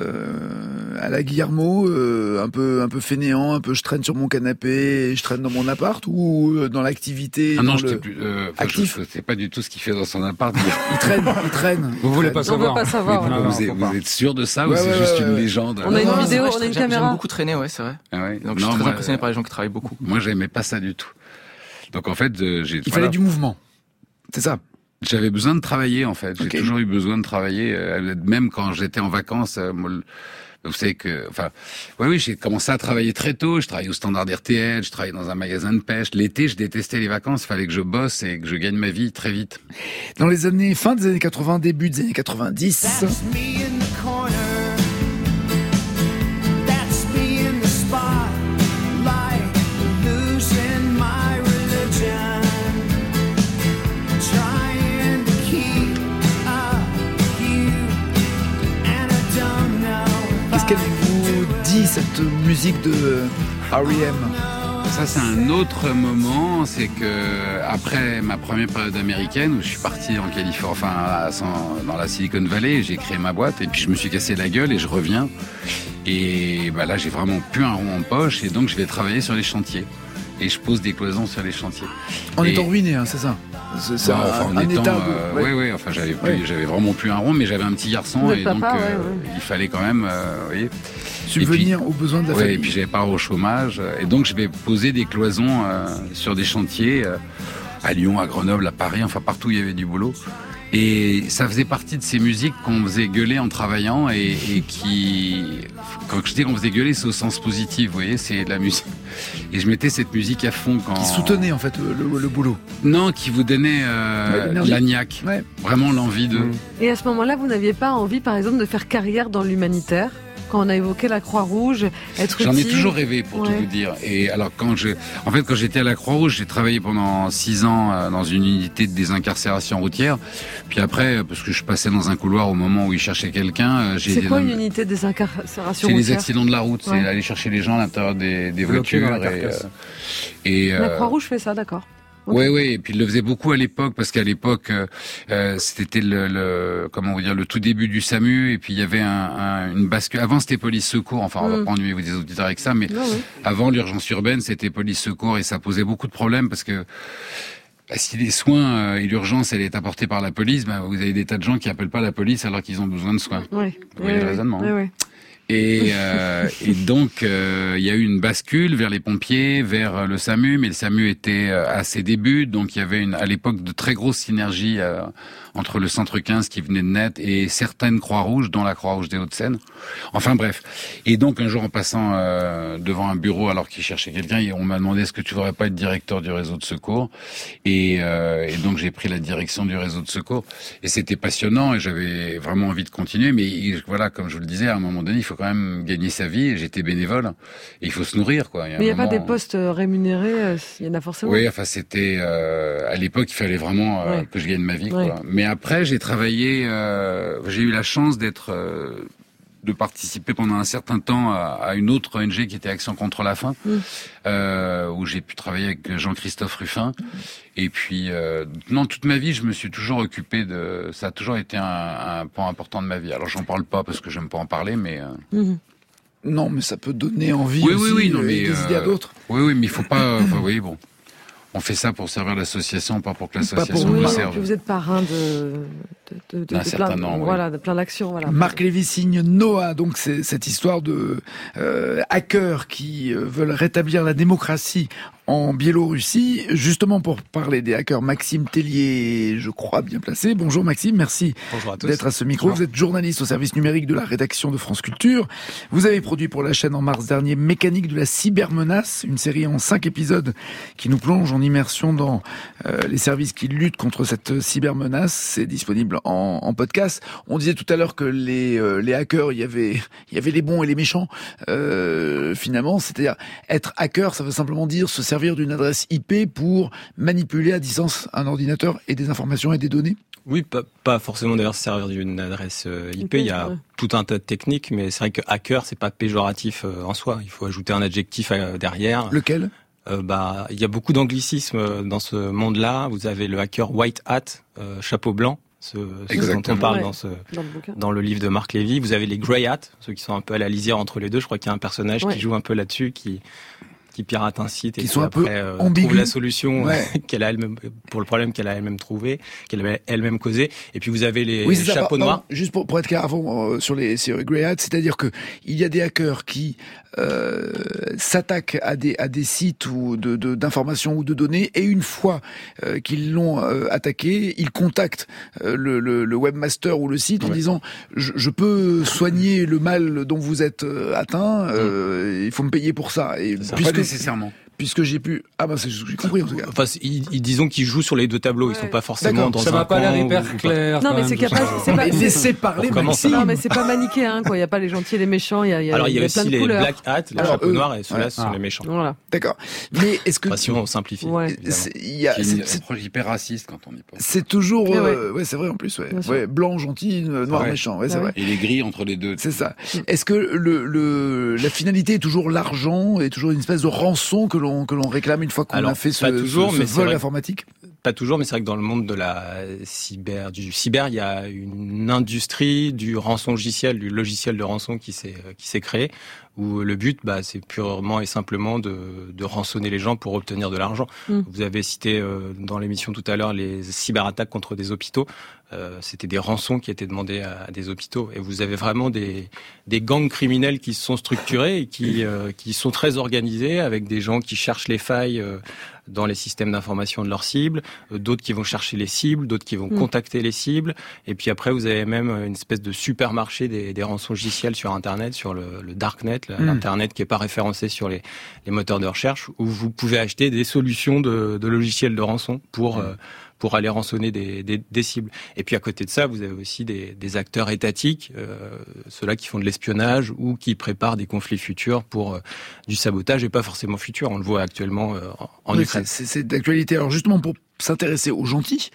euh, à la Guillermo, euh, un peu un peu fainéant, un peu je traîne sur mon canapé, je traîne dans mon appart ou euh, dans l'activité. Ah non, dans j'étais le... plus. Euh, actif. Je sais pas du tout ce qu'il fait dans son appart. Il traîne, il traîne. Vous voulez pas On savoir? veut pas savoir. Mais non, vous, non, êtes, vous êtes sûr de ça ouais, ou c'est ouais, juste ouais, une ouais. légende? On a une Non, vidéo, vrai, on a une j'aime, caméra. J'aime beaucoup traîner, ouais, c'est vrai. Ah ouais. Donc non, je suis très moi, impressionné par les gens qui travaillent beaucoup. Moi, j'aimais pas ça du tout. Donc en fait, euh, j'ai. Il voilà. fallait du mouvement. C'est ça. J'avais besoin de travailler en fait. J'ai okay. toujours eu besoin de travailler, euh, même quand j'étais en vacances. Euh, moi, vous savez que, enfin, oui, oui, j'ai commencé à travailler très tôt. Je travaillais au Standard R T L, je travaillais dans un magasin de pêche. L'été, je détestais les vacances. Il fallait que je bosse et que je gagne ma vie très vite. Dans les années fin des années quatre-vingts, début des années quatre-vingt-dix. qu'elle vous dit, cette musique de R E M? Ça, c'est un autre moment. C'est que après ma première période américaine, où je suis parti en Californie, enfin à- dans la Silicon Valley, j'ai créé ma boîte et puis je me suis cassé la gueule et je reviens. Et bah là, j'ai vraiment plus un rond en poche et donc je vais travailler sur les chantiers. Et je pose des cloisons sur les chantiers. En Et- étant ruiné, hein, c'est ça? C'est, c'est Bah, un, enfin, en un étant, état de... euh, ouais. ouais, ouais, enfin, j'avais, plus- Ouais. j'avais vraiment plus un rond, mais j'avais un petit garçon Vous êtes et papa, donc ouais, euh, ouais. il fallait quand même, euh, vous voyez. Subvenir aux besoins de la Ouais, famille. et puis j'avais pas au chômage, et donc je vais poser des cloisons euh, sur des chantiers euh, à Lyon, à Grenoble, à Paris, enfin partout où il y avait du boulot. Et ça faisait partie de ces musiques qu'on faisait gueuler en travaillant et, et qui, quand je dis qu'on faisait gueuler, c'est au sens positif, vous voyez, c'est de la musique. Et je mettais cette musique à fond quand. Qui soutenait en fait le, le- le boulot. Non, qui vous donnait euh, Ouais, l'énergie. la niaque, Ouais. vraiment l'envie de. Et à ce moment-là, vous n'aviez pas envie, par exemple, de faire carrière dans l'humanitaire? Quand on a évoqué la Croix-Rouge, être J'en ai utile. toujours rêvé, pour tout Ouais. vous dire. Et alors, quand je, en fait, quand j'étais à la Croix-Rouge, j'ai travaillé pendant six ans euh, dans une unité de désincarcération routière. Puis après, euh, parce que je passais dans un couloir au moment où ils cherchaient quelqu'un, euh, j'ai C'est été quoi dans- une unité de désincarcération C'est les routière? accidents de la route, c'est Ouais. aller chercher les gens à l'intérieur des, des Bloqués voitures. dans la et, carcasse. euh, et, La euh, Croix-Rouge fait ça, d'accord. Ok. Ouais, ouais, et puis il le faisait beaucoup à l'époque parce qu'à l'époque, euh, euh, c'était le, le, comment vous dire, le tout début du SAMU, et puis il y avait un, un- une bascule. Avant, c'était police secours. Enfin, on va Mm. pas ennuyer des auditeurs avec ça, mais Ouais, ouais. avant l'urgence urbaine, c'était police secours et ça posait beaucoup de problèmes parce que bah, si les soins euh, et l'urgence elle est apportée par la police, bah, vous avez des tas de gens qui appellent pas la police alors qu'ils ont besoin de soins. Ouais. Vous voyez Ouais, le ouais. raisonnement, Ouais, hein. ouais. Et, euh, et donc, euh, il y a eu une bascule vers les pompiers, vers le SAMU, mais le SAMU était euh, à ses débuts, donc il y avait une, à l'époque de très grosses synergies euh, entre le Centre quinze qui venait de naître et certaines Croix-Rouges, dont la Croix-Rouge des Hauts-de-Seine. Enfin bref. Et donc, un jour, en passant euh, devant un bureau alors qu'il cherchait quelqu'un, on m'a demandé est-ce que tu voudrais pas être directeur du réseau de secours. Et, euh, et donc, j'ai pris la direction du réseau de secours. Et c'était passionnant et j'avais vraiment envie de continuer. Mais voilà, comme je vous le disais, à un moment donné, il faut quand même gagner sa vie. Et j'étais bénévole. Et il faut se nourrir, quoi. Mais il n'y a pas des postes euh, rémunérés, euh, il y en a forcément. Oui, enfin, c'était euh, à l'époque, il fallait vraiment euh, Ouais. que je gagne ma vie, Ouais. quoi. Mais après, j'ai travaillé. Euh, j'ai eu la chance d'être. Euh, de participer pendant un certain temps à, à une autre O N G qui était Action contre la faim, Mm. euh, où j'ai pu travailler avec Jean-Christophe Ruffin. Et puis, euh, non, toute ma vie, je me suis toujours occupé de... Ça a toujours été un, un point important de ma vie. Alors, j'en parle pas parce que j'aime pas en parler, mais... Euh... Mhm. Non, mais ça peut donner envie Oui, aussi oui, oui, non, euh, mais, et des euh, idées à d'autres. Oui, oui, mais il faut pas... Enfin, oui, bon. On fait ça pour servir l'association, pas pour que l'association pour nous nous. Oui, serve. puis vous êtes parrain de, de, de, de, D'un de certain plein, nombre, oui. voilà, de plein d'actions. Voilà. Marc Lévy signe Noah, donc c'est cette histoire de euh, hackers qui euh, veulent rétablir la démocratie en Biélorussie. Justement pour parler des hackers, Maxime Tellier, je crois bien placé. Bonjour Maxime, merci Bonjour à tous. d'être à ce micro. Vous êtes journaliste au service numérique de la rédaction de France Culture. Vous avez produit pour la chaîne en mars dernier Mécanique de la cybermenace, une série en cinq épisodes qui nous plonge en immersion dans euh, les services qui luttent contre cette cybermenace. C'est disponible en, en podcast. On disait tout à l'heure que les, euh, les hackers, il y avait, il y avait les bons et les méchants. Euh, finalement, c'est-à-dire être hacker, ça veut simplement dire se servir d'une adresse I P pour manipuler à distance un ordinateur et des informations et des données. Oui, pas, pas forcément d'ailleurs se servir d'une adresse euh, I P. Il y a ouais. tout un tas de techniques, mais c'est vrai que hacker, c'est pas péjoratif euh, en soi. Il faut ajouter un adjectif euh, derrière. Lequel ? Euh, bah, il y a beaucoup d'anglicismes euh, dans ce monde-là. Vous avez le hacker white hat, euh, chapeau blanc, ce, ce dont on Exactement. parle Ouais. dans ce Dans le bouquin. dans le livre de Marc Lévy. Vous avez les grey hat, ceux qui sont un peu à la lisière entre les deux. Je crois qu'il y a un personnage Ouais. qui joue un peu là-dessus, qui qui pirate un site et Qui qui, sont un peu après euh, ambigus. trouve la solution Ouais. qu'elle a elle-même pour le problème qu'elle a elle-même trouvé, qu'elle avait elle-même causé. Et puis vous avez les, Oui, les c'est ça. chapeaux Pardon, noirs. Juste pour, pour être clair avant euh, sur les sur les Grey Hats, c'est-à-dire que il y a des hackers qui euh, s'attaquent à des à des sites ou de de- d'informations ou de données et une fois euh, qu'ils l'ont euh, attaqué, ils contactent euh, le, le le webmaster ou le site en Ouais. disant je, je peux soigner le mal dont vous êtes euh, atteint, euh, il faut me payer pour ça. Et Pas puisque nécessairement. puisque j'ai pu... Ah bah c'est ce que j'ai compris en tout cas. Enfin, ils, ils disons qu'ils jouent sur les deux tableaux, Ouais. ils sont pas forcément D'accord. dans Ça un m'a pas l'air camp hyper ou- ou clair. Non, quand mais même, c'est tout capable- ça. c'est pas- Mais laissez parler Comment ça Maxime. Non, mais c'est pas manichéen, quoi. Il y a pas les gentils et les méchants. Il y a, il y a, Alors il y a plein aussi de les couleurs. black hats, les Alors, chapeaux eux- noirs, et ceux-là ouais. ce sont Ah. les méchants. Voilà. D'accord. Mais est-ce que... Enfin, si on simplifie. Ouais. évidemment. c'est- il y a- C'est c'est- une c'est- approche hyper raciste quand on y pense. c'est toujours... Eh ouais. euh, ouais, c'est vrai en plus, ouais. Bien sûr. Ouais, blanc, gentil, euh, noir, Ouais. méchant, ouais, c'est Ouais. vrai. Et les grilles entre les deux. C'est ça. Est-ce que le, le, la finalité est toujours l'argent, et toujours une espèce de rançon que l'on, que l'on réclame une fois qu'on Alors, a fait ce, pas toujours, ce- ce mais c'est vol vrai que- informatique? Pas toujours, mais c'est vrai que dans le monde de la cyber, du cyber, il y a une industrie du rançon logiciel, du logiciel de rançon qui s'est qui s'est créé, où le but, bah, c'est purement et simplement de, de rançonner les gens pour obtenir de l'argent. Mm. Vous avez cité euh, dans l'émission tout à l'heure les cyberattaques contre des hôpitaux. Euh, c'était des rançons qui étaient demandées à, à des hôpitaux. Et vous avez vraiment des, des gangs criminels qui se sont structurés et qui, euh, qui sont très organisés, avec des gens qui cherchent les failles euh, dans les systèmes d'information de leurs cibles, euh, d'autres qui vont chercher les cibles, d'autres qui vont Mm. contacter les cibles. Et puis après, vous avez même une espèce de supermarché des, des rançons logiciels sur Internet, sur le, le darknet, Mm. l'Internet qui est pas référencé sur les, les moteurs de recherche, où vous pouvez acheter des solutions de, de logiciels de rançon pour... Mm. Euh, pour aller rançonner des, des, des cibles. Et puis à côté de ça, vous avez aussi des, des acteurs étatiques, euh, ceux-là qui font de l'espionnage ou qui préparent des conflits futurs pour euh, du sabotage, et pas forcément futur. On le voit actuellement euh, en Oui, Ukraine. c'est, c'est d'actualité. Alors justement, pour s'intéresser aux gentils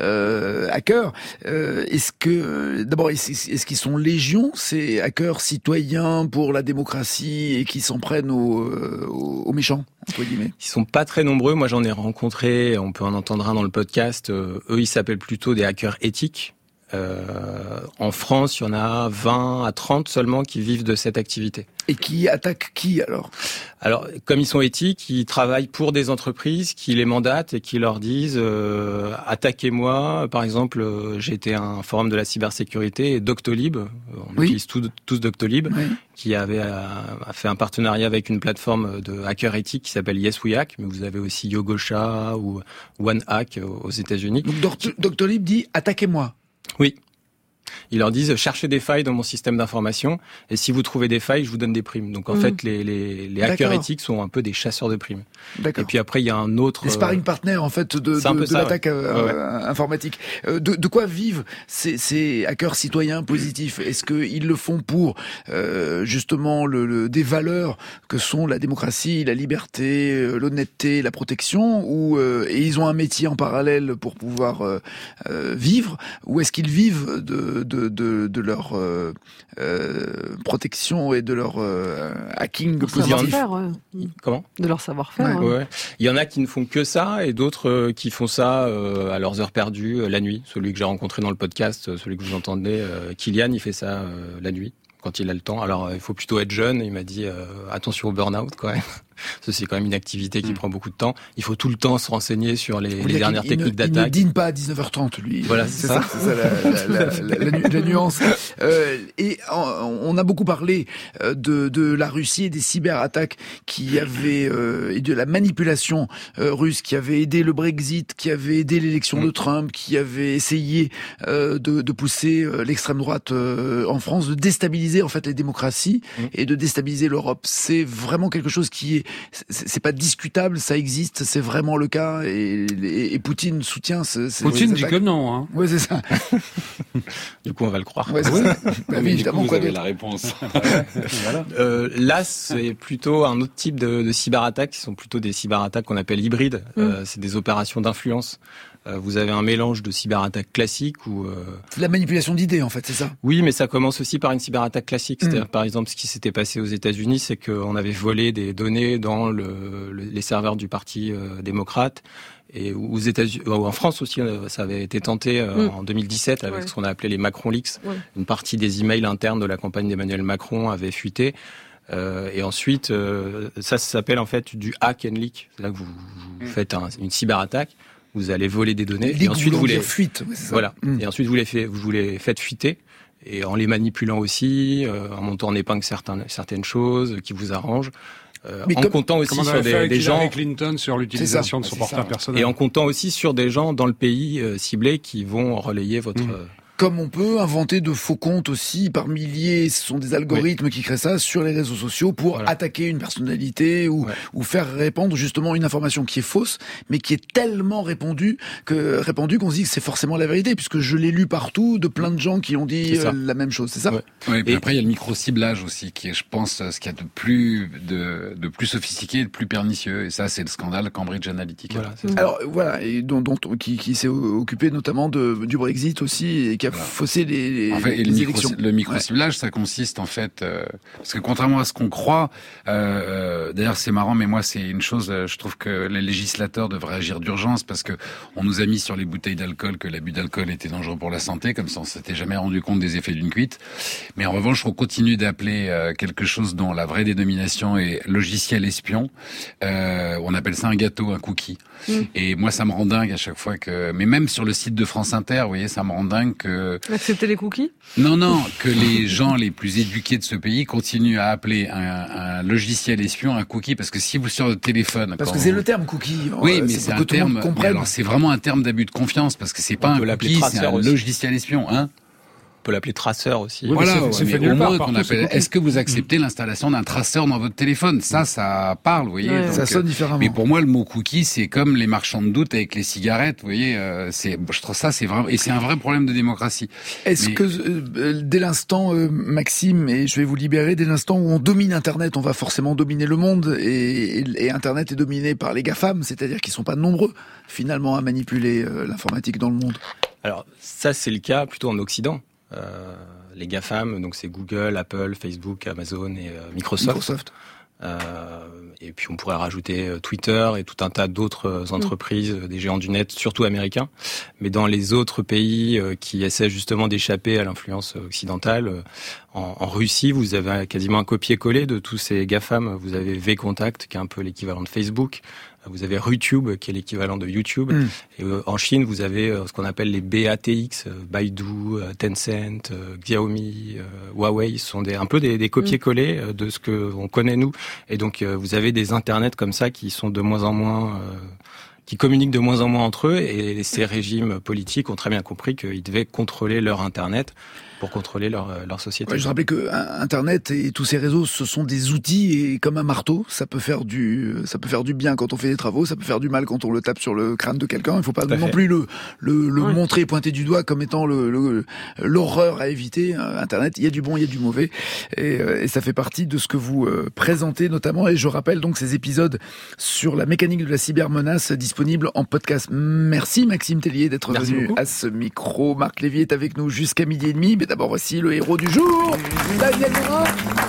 euh, hackers, euh, est-ce que d'abord est-ce, est-ce qu'ils sont légion, ces hackers citoyens pour la démocratie et qui s'en prennent aux, aux, aux méchants entre guillemets? Ils sont pas très nombreux. Moi, j'en ai rencontré. On peut en entendre un dans le podcast. Euh, eux, ils s'appellent plutôt des hackers éthiques. Euh, en France, il y en a vingt à trente seulement qui vivent de cette activité. Et qui attaquent qui alors? Alors, comme ils sont éthiques, ils travaillent pour des entreprises qui les mandatent et qui leur disent euh, attaquez-moi. Par exemple, euh, j'ai été à un forum de la cybersécurité et Doctolib, euh, on Oui. utilise tous, tous Doctolib, Oui. qui avait euh, a fait un partenariat avec une plateforme de hackers éthiques qui s'appelle Yes We Hack, mais vous avez aussi Yogosha ou OneHack aux États-Unis. Donc Doct- Doctolib dit attaquez-moi. Oui. Ils leur disent cherchez des failles dans mon système d'information et si vous trouvez des failles, je vous donne des primes. Donc en Mmh. fait, les, les, les hackers D'accord. éthiques sont un peu des chasseurs de primes. D'accord. Et puis après, il y a un autre. Les sparring partners en fait de, C'est un de, peu de ça, l'attaque ouais. euh, Ouais, euh, informatique. Euh, de, de quoi vivent ces, ces hackers citoyens positifs? Est-ce qu'ils le font pour euh, justement le, le, des valeurs que sont la démocratie, la liberté, euh, l'honnêteté, la protection, ou euh, et ils ont un métier en parallèle pour pouvoir euh, euh, vivre, ou est-ce qu'ils vivent de, de, de, de leur euh, euh, protection et de leur euh, hacking Leur positif? savoir-faire, ouais. Comment? De leur savoir-faire. Ouais. ouais. Ouais. Il y en a qui ne font que ça et d'autres euh, qui font ça euh, à leurs heures perdues euh, la nuit. Celui que j'ai rencontré dans le podcast, euh, celui que vous entendez, euh, Kylian, il fait ça euh, la nuit quand il a le temps. Alors euh, il faut plutôt être jeune. Il m'a dit euh, attention au burn-out quand même. Ça, c'est quand même une activité qui Mm. prend beaucoup de temps. Il faut tout le temps se renseigner sur les, Vous les voulez dire dernières qu'il- il techniques ne- Il ne d'attaque. dîne pas à dix-neuf heures trente, lui. Voilà, c'est c'est ça, ça. c'est ça la, la, la, la, la, la nuance. Euh, et en- on a beaucoup parlé euh, de, de la Russie et des cyberattaques qui avaient euh, et de la manipulation euh, russe qui avait aidé le Brexit, qui avait aidé l'élection de Trump, qui avait essayé euh, de, de pousser euh, l'extrême droite euh, en France, de déstabiliser en fait les démocraties Mm. et de déstabiliser l'Europe. C'est vraiment quelque chose qui est, c'est, c'est pas discutable, ça existe, c'est vraiment le cas et, et, et Poutine soutient ce, ces Poutine ces dit attaques. que non. Hein. Ouais, c'est ça. Du coup, on va le croire. Ouais, c'est ça. Bah Mais oui, du évidemment, coup, vous quoi avez d'autre. la réponse. Voilà. Euh, là, c'est plutôt un autre type de, de cyberattaques, qui sont plutôt des cyberattaques qu'on appelle hybrides. Mm. Euh, c'est des opérations d'influence. Euh, vous avez un mélange de cyberattaques classiques où... Euh, C'est de la manipulation d'idées, en fait, c'est ça. oui, mais ça commence aussi par une cyberattaque classique. Mm. C'est-à-dire, par exemple, ce qui s'était passé aux États-Unis, c'est qu'on avait volé des données dans le, le- les serveurs du Parti euh, démocrate. Et aux États-Unis, ou en France aussi, euh, ça avait été tenté euh, Mm. en deux mille dix-sept avec Ouais. ce qu'on a appelé les Macron Leaks. Ouais. Une partie des emails internes de la campagne d'Emmanuel Macron avait fuité. Euh, et ensuite, euh, ça, ça s'appelle en fait du hack and leak. C'est là que vous, vous faites un- une cyberattaque. Vous allez voler des données. Les et ensuite, vous les fuite. Ouais, c'est ça. voilà. Mm. Et ensuite, vous les faites, vous les faites fuiter. Et en les manipulant aussi, euh, en montant en épingle certaines, certaines choses qui vous arrangent. Euh, Mais en comme- comptant aussi Comme on sur avait fait des, avec des Hillary gens Clinton sur l'utilisation ça, de son c'est portable ça. personnel. et en comptant aussi sur des gens dans le pays euh, ciblé qui vont relayer votre Mmh. euh, Comme on peut inventer de faux comptes aussi par milliers, ce sont des algorithmes oui. qui créent ça sur les réseaux sociaux pour voilà. attaquer une personnalité ou, ouais. ou faire répandre justement une information qui est fausse, mais qui est tellement répandue que répandue qu'on se dit que c'est forcément la vérité, puisque je l'ai lu partout de plein de gens qui ont dit euh, la même chose, c'est ça? Ouais. Ouais, et puis et après il y a le micro-ciblage aussi, qui est, je pense, ce qu'il y a de plus de, de plus sophistiqué et de plus pernicieux. Et ça, c'est le scandale Cambridge Analytica. Voilà, c'est Alors voilà, et dont, dont qui, qui s'est occupé notamment de du Brexit aussi et qui a voilà. faussé les, les, en fait, les le élections. Micro, le micro-ciblage, ouais. ça consiste en fait, euh, parce que contrairement à ce qu'on croit, euh, d'ailleurs c'est marrant, mais moi c'est une chose, je trouve que les législateurs devraient agir d'urgence parce que on nous a mis sur les bouteilles d'alcool que l'abus d'alcool était dangereux pour la santé, comme ça on s'était jamais rendu compte des effets d'une cuite. Mais en revanche, on continue d'appeler euh, quelque chose dont la vraie dénomination est logiciel espion. Euh, on appelle ça un gâteau, un cookie. Mmh. Et moi, ça me rend dingue à chaque fois que, mais même sur le site de France Inter, vous voyez, ça me rend dingue que accepter les cookies. Non, non, que les gens les plus éduqués de ce pays continuent à appeler un, un logiciel espion un cookie, parce que si vous sur le téléphone, parce que vous... c'est le terme cookie. Oui, mais c'est, c'est un terme. Mais alors, c'est vraiment un terme d'abus de confiance parce que c'est pas un cookie, c'est un aussi. logiciel espion, hein. On peut l'appeler traceur aussi. Oui, voilà, c'est, c'est ouais, fait au moins qu'on appelle. Est-ce que vous acceptez mmh. l'installation d'un traceur dans votre téléphone? Ça, ça parle, vous voyez. Ouais, donc, ça sonne différemment. Mais pour moi, le mot cookie, c'est comme les marchands de doute avec les cigarettes, vous voyez. Euh, c'est, je trouve ça, c'est vraiment, et c'est un vrai problème de démocratie. Est-ce mais... que euh, dès l'instant, euh, Maxime, et je vais vous libérer, dès l'instant où on domine Internet, on va forcément dominer le monde, et, et, et Internet est dominé par les GAFAM, c'est-à-dire qu'ils sont pas nombreux finalement à manipuler euh, l'informatique dans le monde. Alors ça, c'est le cas plutôt en Occident. Euh, les GAFAM, donc c'est Google, Apple, Facebook, Amazon et euh, Microsoft. Microsoft. Euh, et puis on pourrait rajouter Twitter et tout un tas d'autres entreprises, mmh. des géants du net, surtout américains. Mais dans les autres pays euh, qui essaient justement d'échapper à l'influence occidentale, euh, en, en Russie, vous avez quasiment un copier-coller de tous ces GAFAM. Vous avez V-Contact, qui est un peu l'équivalent de Facebook. Vous avez RuTube, qui est l'équivalent de YouTube. Mm. Et euh, en Chine, vous avez euh, ce qu'on appelle les B A T X, euh, Baidu, euh, Tencent, euh, Xiaomi, euh, Huawei. Ce sont des, un peu des, des copier-coller euh, de ce que on connaît nous. Et donc, euh, vous avez des internets comme ça qui sont de moins en moins... Euh, qui communiquent de moins en moins entre eux. Et ces régimes politiques ont très bien compris qu'ils devaient contrôler leur Internet pour contrôler leur, leur société. Ouais, je rappelais que Internet et tous ces réseaux, ce sont des outils et comme un marteau, ça peut faire du, ça peut faire du bien quand on fait des travaux, ça peut faire du mal quand on le tape sur le crâne de quelqu'un. Il ne faut pas non fait. plus le, le, le ouais. montrer, pointer du doigt comme étant le, le, l'horreur à éviter. Internet, il y a du bon, il y a du mauvais, et, et ça fait partie de ce que vous présentez notamment. Et je rappelle donc ces épisodes sur la mécanique de la cybermenace disponibles en podcast. Merci Maxime Tellier d'être Merci venu beaucoup. à ce micro. Marc Lévy est avec nous jusqu'à midi et demi. Mais d'abord, voici le héros du jour, Daniel Morin.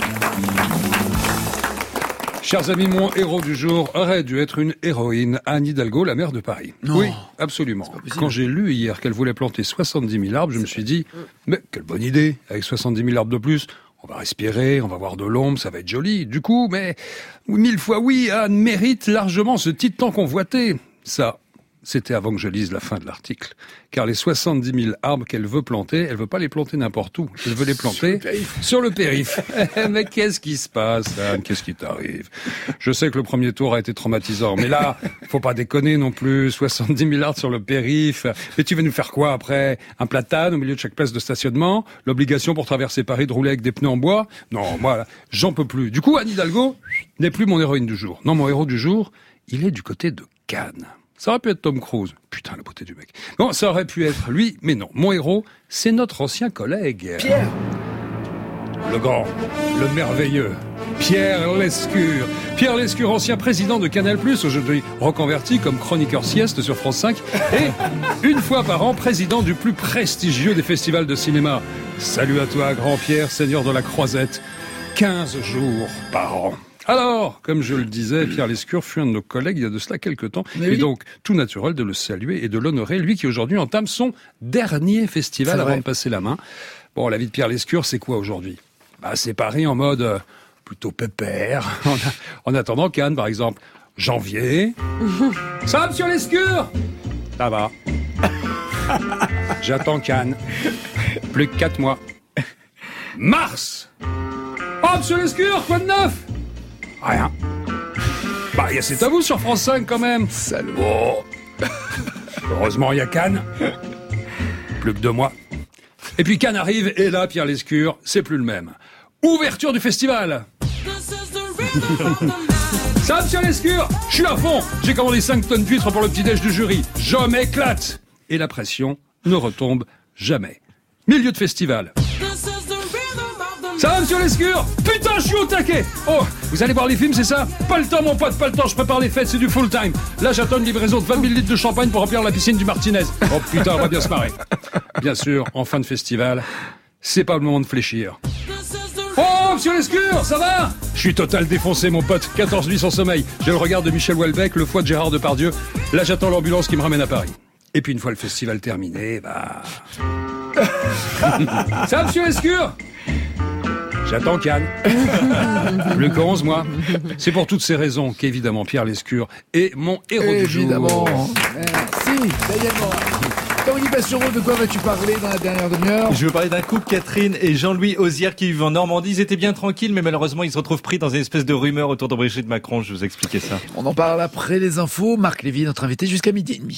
Chers amis, mon héros du jour aurait dû être une héroïne, Anne Hidalgo, la maire de Paris. Non, oui, absolument. Quand j'ai lu hier qu'elle voulait planter soixante-dix mille arbres, je me suis dit, mais quelle bonne idée, avec soixante-dix mille arbres de plus. On va respirer, on va voir de l'ombre, ça va être joli. Du coup, mais mille fois oui, Anne mérite largement ce titre tant convoité. Ça, c'était avant que je lise la fin de l'article. Car les soixante-dix mille arbres qu'elle veut planter, elle veut pas les planter n'importe où. Elle veut les planter sur le périph'. Mais qu'est-ce qui se passe, Anne? Qu'est-ce qui t'arrive? Je sais que le premier tour a été traumatisant, mais là, faut pas déconner non plus. soixante-dix mille arbres sur le périph'. Mais tu veux nous faire quoi après? Un platane au milieu de chaque place de stationnement? L'obligation pour traverser Paris de rouler avec des pneus en bois? Non, moi, j'en peux plus. Du coup, Anne Hidalgo n'est plus mon héroïne du jour. Non, mon héros du jour, il est du côté de Cannes. Ça aurait pu être Tom Cruise. Putain, la beauté du mec. Non, ça aurait pu être lui, mais non. Mon héros, c'est notre ancien collègue. Pierre. Le grand, le merveilleux, Pierre Lescure. Pierre Lescure, ancien président de Canal+, aujourd'hui reconverti comme chroniqueur sieste sur France cinq, et une fois par an, président du plus prestigieux des festivals de cinéma. Salut à toi, grand Pierre, seigneur de la Croisette. quinze jours par an. Alors, comme je le disais, Pierre Lescure fut un de nos collègues il y a de cela quelques temps. Mais et oui. donc, tout naturel de le saluer et de l'honorer, lui qui aujourd'hui entame son dernier festival avant de passer la main. Bon, la vie de Pierre Lescure, c'est quoi aujourd'hui? Bah, c'est Paris en mode euh, plutôt pépère. En, en attendant Cannes, par exemple. Janvier. Ça va, monsieur Lescure? Ça va. J'attends Cannes. Plus que quatre mois. Mars. Oh, monsieur Lescure, quoi de neuf? Rien. Bah, c'est à vous sur France cinq quand même. Salaud. Oh. Heureusement, il y a Cannes. Plus que deux mois. Et puis Cannes arrive, et là, Pierre Lescure, c'est plus le même. Ouverture du festival. Ça va, monsieur Lescure? Je suis à fond. J'ai commandé cinq tonnes d'huîtres pour le petit-déj du jury. Je m'éclate. Et la pression ne retombe jamais. Milieu de festival. Ça va, monsieur Lescure? Putain, je suis au taquet. Oh, vous allez voir les films, c'est ça? Pas le temps, mon pote, pas le temps. Je prépare les fêtes, c'est du full time. Là, j'attends une livraison de vingt mille litres de champagne pour remplir la piscine du Martinez. Oh putain, on va bien se marrer. Bien sûr, en fin de festival, c'est pas le moment de fléchir. Oh, monsieur Lescure, ça va? Je suis total défoncé, mon pote. quatorze nuits sans sommeil. J'ai le regard de Michel Houellebecq, le foie de Gérard Depardieu. Là, j'attends l'ambulance qui me ramène à Paris. Et puis, une fois le festival terminé, bah... Ça va, monsieur Lescure? J'attends Cannes. Plus que onze mois. C'est pour toutes ces raisons qu'évidemment Pierre Lescure est mon héros du jour. Évidemment. Merci, Daniel Morin. Tanguy Bastureau, de quoi vas-tu parler dans la dernière demi-heure? Je veux parler d'un couple, Catherine et Jean-Louis Ozière, qui vivent en Normandie. Ils étaient bien tranquilles, mais malheureusement, ils se retrouvent pris dans une espèce de rumeur autour de Brigitte Macron. Je vais vous expliquer ça. On en parle après les infos. Marc Lévy, notre invité, jusqu'à midi et demi.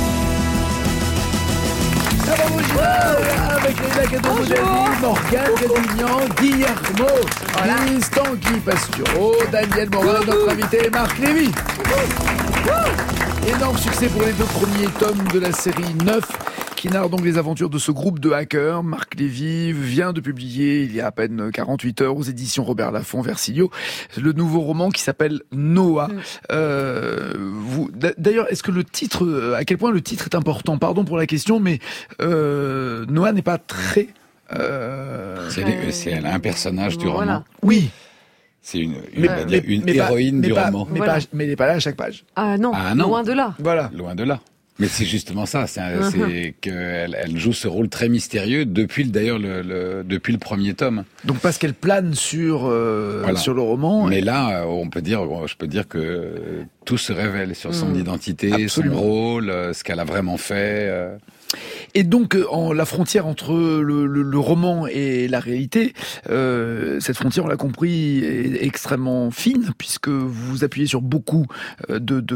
Avec les Lacadons, Morgane Gadignan, Guillermo, Tristan, Tanguy Bastureau, Daniel Morin, notre invité, Marc Lévy. Énorme succès pour les deux premiers tomes de la série neuf qui narre donc les aventures de ce groupe de hackers. Marc Lévy vient de publier il y a à peine quarante-huit heures aux éditions Robert Laffont Versilio le nouveau roman qui s'appelle Noah. Mm. Euh, vous, d'ailleurs, est-ce que le titre, à quel point le titre est important? Pardon pour la question, mais euh, Noah n'est pas très... Euh... C'est, c'est elle a un personnage du voilà. roman. Oui. C'est une, une, mais, mais, une mais héroïne pas, du pas, roman. Mais, voilà. pas, mais elle n'est pas là à chaque page. Ah non, ah non, loin de là. Voilà. Loin de là. Mais c'est justement ça, c'est, un, uh-huh. c'est qu'elle elle joue ce rôle très mystérieux depuis d'ailleurs le, le depuis le premier tome. Donc parce qu'elle plane sur euh, voilà. sur le roman. Mais et... là, on peut dire, je peux dire que tout se révèle sur son mmh. identité, Absolument. son rôle, ce qu'elle a vraiment fait. Et donc, en la frontière entre le, le, le roman et la réalité, euh, cette frontière, on l'a compris, est extrêmement fine, puisque vous vous appuyez sur beaucoup de,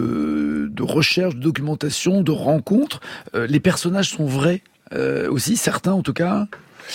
de, de recherches, de documentation, de rencontres. Euh, les personnages sont vrais euh, aussi, certains en tout cas.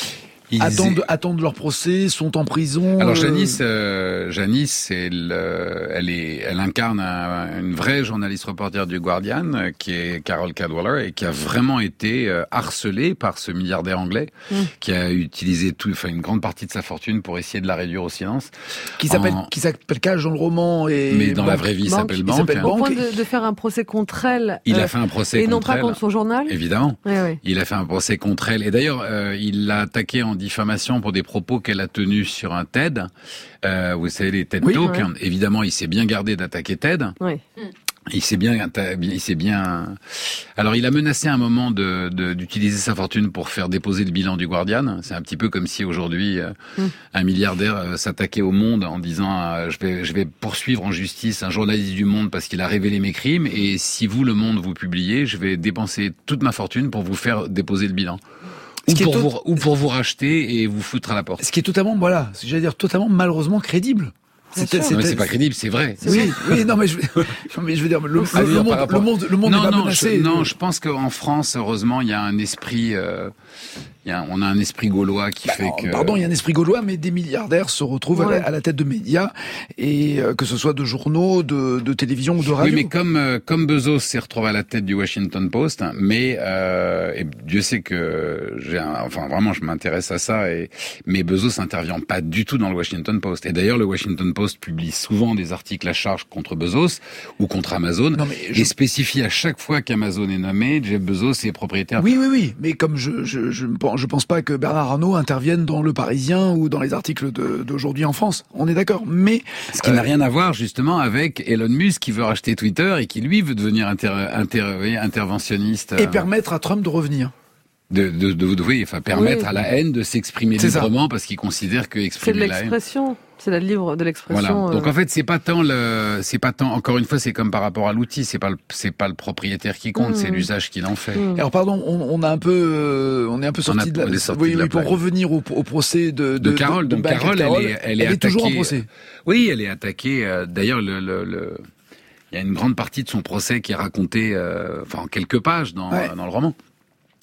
Ils attendent, est... attendent leur procès, sont en prison. Alors Janice, euh, Janice, elle, elle est, elle incarne un, une vraie journaliste reporter du Guardian, qui est Carol Cadwallader, et qui a vraiment été harcelée par ce milliardaire anglais, mmh. qui a utilisé tout, enfin une grande partie de sa fortune pour essayer de la réduire au silence. Qui s'appelle, en... qui s'appelle Cage dans le roman et. Mais dans Banque. la vraie vie, il s'appelle Banque. Banque. Au point de, de faire un procès contre elle. Il euh, a fait un procès et contre elle. non pas contre son journal. Évidemment. Oui, oui. Il a fait un procès contre elle. Et d'ailleurs, euh, il l'a attaqué en diffamation pour des propos qu'elle a tenus sur un TED. Euh, vous savez, les TED oui, Talk. Ouais. Évidemment, il s'est bien gardé d'attaquer TED. Oui. Il s'est bien, il s'est bien. Alors, il a menacé à un moment de, de d'utiliser sa fortune pour faire déposer le bilan du Guardian. C'est un petit peu comme si aujourd'hui euh, mm. un milliardaire euh, s'attaquait au Monde en disant euh, je vais, je vais poursuivre en justice un journaliste du Monde parce qu'il a révélé mes crimes et si vous le Monde vous publiez, je vais dépenser toute ma fortune pour vous faire déposer le bilan. Ou pour, tout... vous, ou pour vous racheter et vous foutre à la porte. Ce qui est totalement, voilà, ce que j'allais dire, totalement malheureusement crédible. C'est, c'est, non, mais c'est pas crédible, c'est vrai. C'est oui, oui, non, mais je, mais je veux dire, le, le, le, le, monde, le monde, le monde non, n'est pas non, menacé. Je, non, je pense qu'en France, heureusement, il y a un esprit, euh, il y a, on a un esprit gaulois qui bah, fait que. Pardon, il y a un esprit gaulois, mais des milliardaires se retrouvent ouais. à, la, à la tête de médias et euh, que ce soit de journaux, de, de télévision ou de radio. Oui, mais comme euh, comme Bezos s'est retrouvé à la tête du Washington Post, hein, mais euh, et Dieu sait que j'ai, un, enfin vraiment, je m'intéresse à ça et mais Bezos n'intervient pas du tout dans le Washington Post. Et d'ailleurs, le Washington Post publie souvent des articles à charge contre Bezos ou contre Amazon non, mais je... et spécifie à chaque fois qu'Amazon est nommé, Jeff Bezos est propriétaire. Oui, oui, oui, mais comme je je je je pense pas que Bernard Arnault intervienne dans Le Parisien ou dans les articles de, d'aujourd'hui en France. On est d'accord, mais ce qui euh... n'a rien à voir justement avec Elon Musk qui veut racheter Twitter et qui lui veut devenir inter... Inter... interventionniste et euh... permettre à Trump de revenir. De, de, de, de, oui, enfin permettre oui. à la haine de s'exprimer c'est librement ça. Parce qu'il considère que exprimer la haine. C'est de l'expression. C'est le livre de l'expression. Voilà. Donc en fait, c'est pas tant le, c'est pas tant. Encore une fois, c'est comme par rapport à l'outil. C'est pas le, c'est pas le propriétaire qui compte, mmh. c'est l'usage qu'il en fait. Mmh. Alors pardon, on, on a un peu, euh, on est un peu sorti de la. Oui, oui, pour revenir au, au procès de de, de Carole. De, de, donc Carole, Carole, elle est, elle est, elle est attaquée, toujours en procès. Oui, elle est attaquée. Euh, d'ailleurs, le, le, le, il y a une grande partie de son procès qui est racontée, euh, enfin en quelques pages dans, ouais. dans le roman.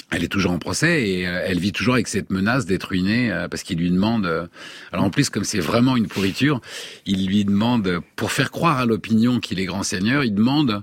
Elle est toujours en procès et euh, elle vit toujours avec cette menace d'être ruinée euh, parce qu'il lui demande... Euh, alors en plus, comme c'est vraiment une pourriture, il lui demande, pour faire croire à l'opinion qu'il est grand seigneur, il demande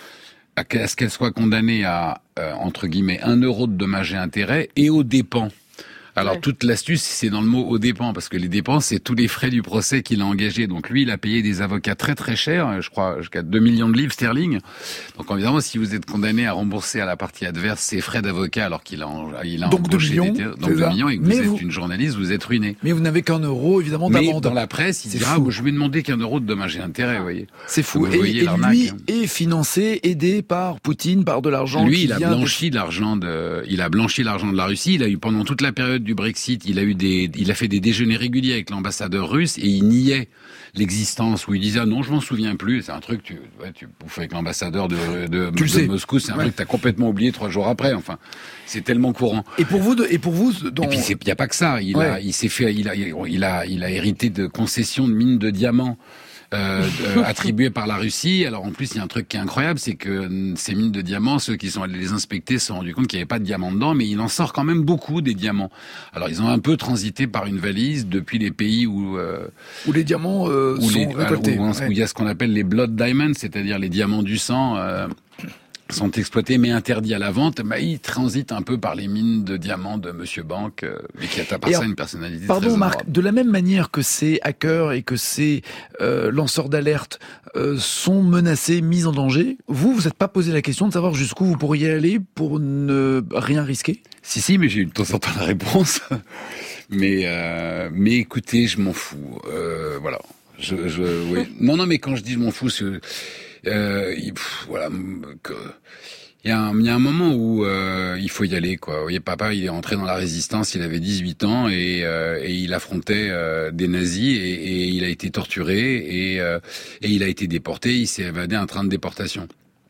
à, à ce qu'elle soit condamnée à, euh, entre guillemets, un euro de dommages et intérêts et aux dépens. Alors, ouais. toute l'astuce, c'est dans le mot aux dépens, parce que les dépenses, c'est tous les frais du procès qu'il a engagés. Donc, lui, il a payé des avocats très très chers, je crois, jusqu'à deux millions de livres sterling. Donc, évidemment, si vous êtes condamné à rembourser à la partie adverse ses frais d'avocat, alors qu'il a, il a donc deux millions, des, donc deux millions, et que mais vous, vous êtes une journaliste, vous êtes ruiné. Mais vous n'avez qu'un euro, évidemment, d'amende. Mais dans la presse, il dira, ah, je lui ai demandé qu'un euro de dommages et intérêts, vous voyez. C'est fou. Et, et lui est financé, aidé par Poutine, par de l'argent. Lui, qui il a vient blanchi de... de l'argent de, il a blanchi l'argent de la Russie. Il a eu pendant toute la période du Brexit, il a eu des, il a fait des déjeuners réguliers avec l'ambassadeur russe et il niait l'existence, où il disait ah non, je m'en souviens plus. C'est un truc, tu, ouais, tu bouffes avec l'ambassadeur de, de, de Moscou, c'est un ouais. truc que t'as complètement oublié trois jours après. Enfin, c'est tellement courant. Et pour vous, de, et pour vous, dans... et puis il y a pas que ça. Il ouais. a, il s'est fait, il a, il a, il a hérité de concessions de mines de diamants. Euh, euh, attribuées par la Russie. Alors en plus, il y a un truc qui est incroyable, c'est que ces mines de diamants, ceux qui sont allés les inspecter se sont rendus compte qu'il n'y avait pas de diamants dedans, mais il en sort quand même beaucoup des diamants. Alors ils ont un peu transité par une valise depuis les pays où euh, où les diamants euh, où sont les, récoltés, où, où, ouais. où il y a ce qu'on appelle les blood diamonds, c'est-à-dire les diamants du sang. Euh, sont exploités mais interdits à la vente, bah, ils transitent un peu par les mines de diamants de Monsieur Bank, euh, mais qui a à part ça une personnalité pardon, très Marc, de la même manière que ces hackers et que ces euh, lanceurs d'alerte euh, sont menacés, mis en danger, vous, vous n'êtes pas posé la question de savoir jusqu'où vous pourriez aller pour ne rien risquer ? Si, si, mais j'ai eu de temps en temps la réponse. mais, euh, mais écoutez, je m'en fous. Euh, voilà. Je, je, oui. Non, non, mais quand je dis je m'en fous, c'est... Euh, il, pff, voilà, que, il y a un, il y a un moment où euh, il faut y aller, quoi. Vous voyez, papa, il est entré dans la résistance, il avait dix-huit ans et, euh, et il affrontait euh, des nazis et, et il a été torturé et, euh, et il a été déporté. Il s'est évadé un train de déportation.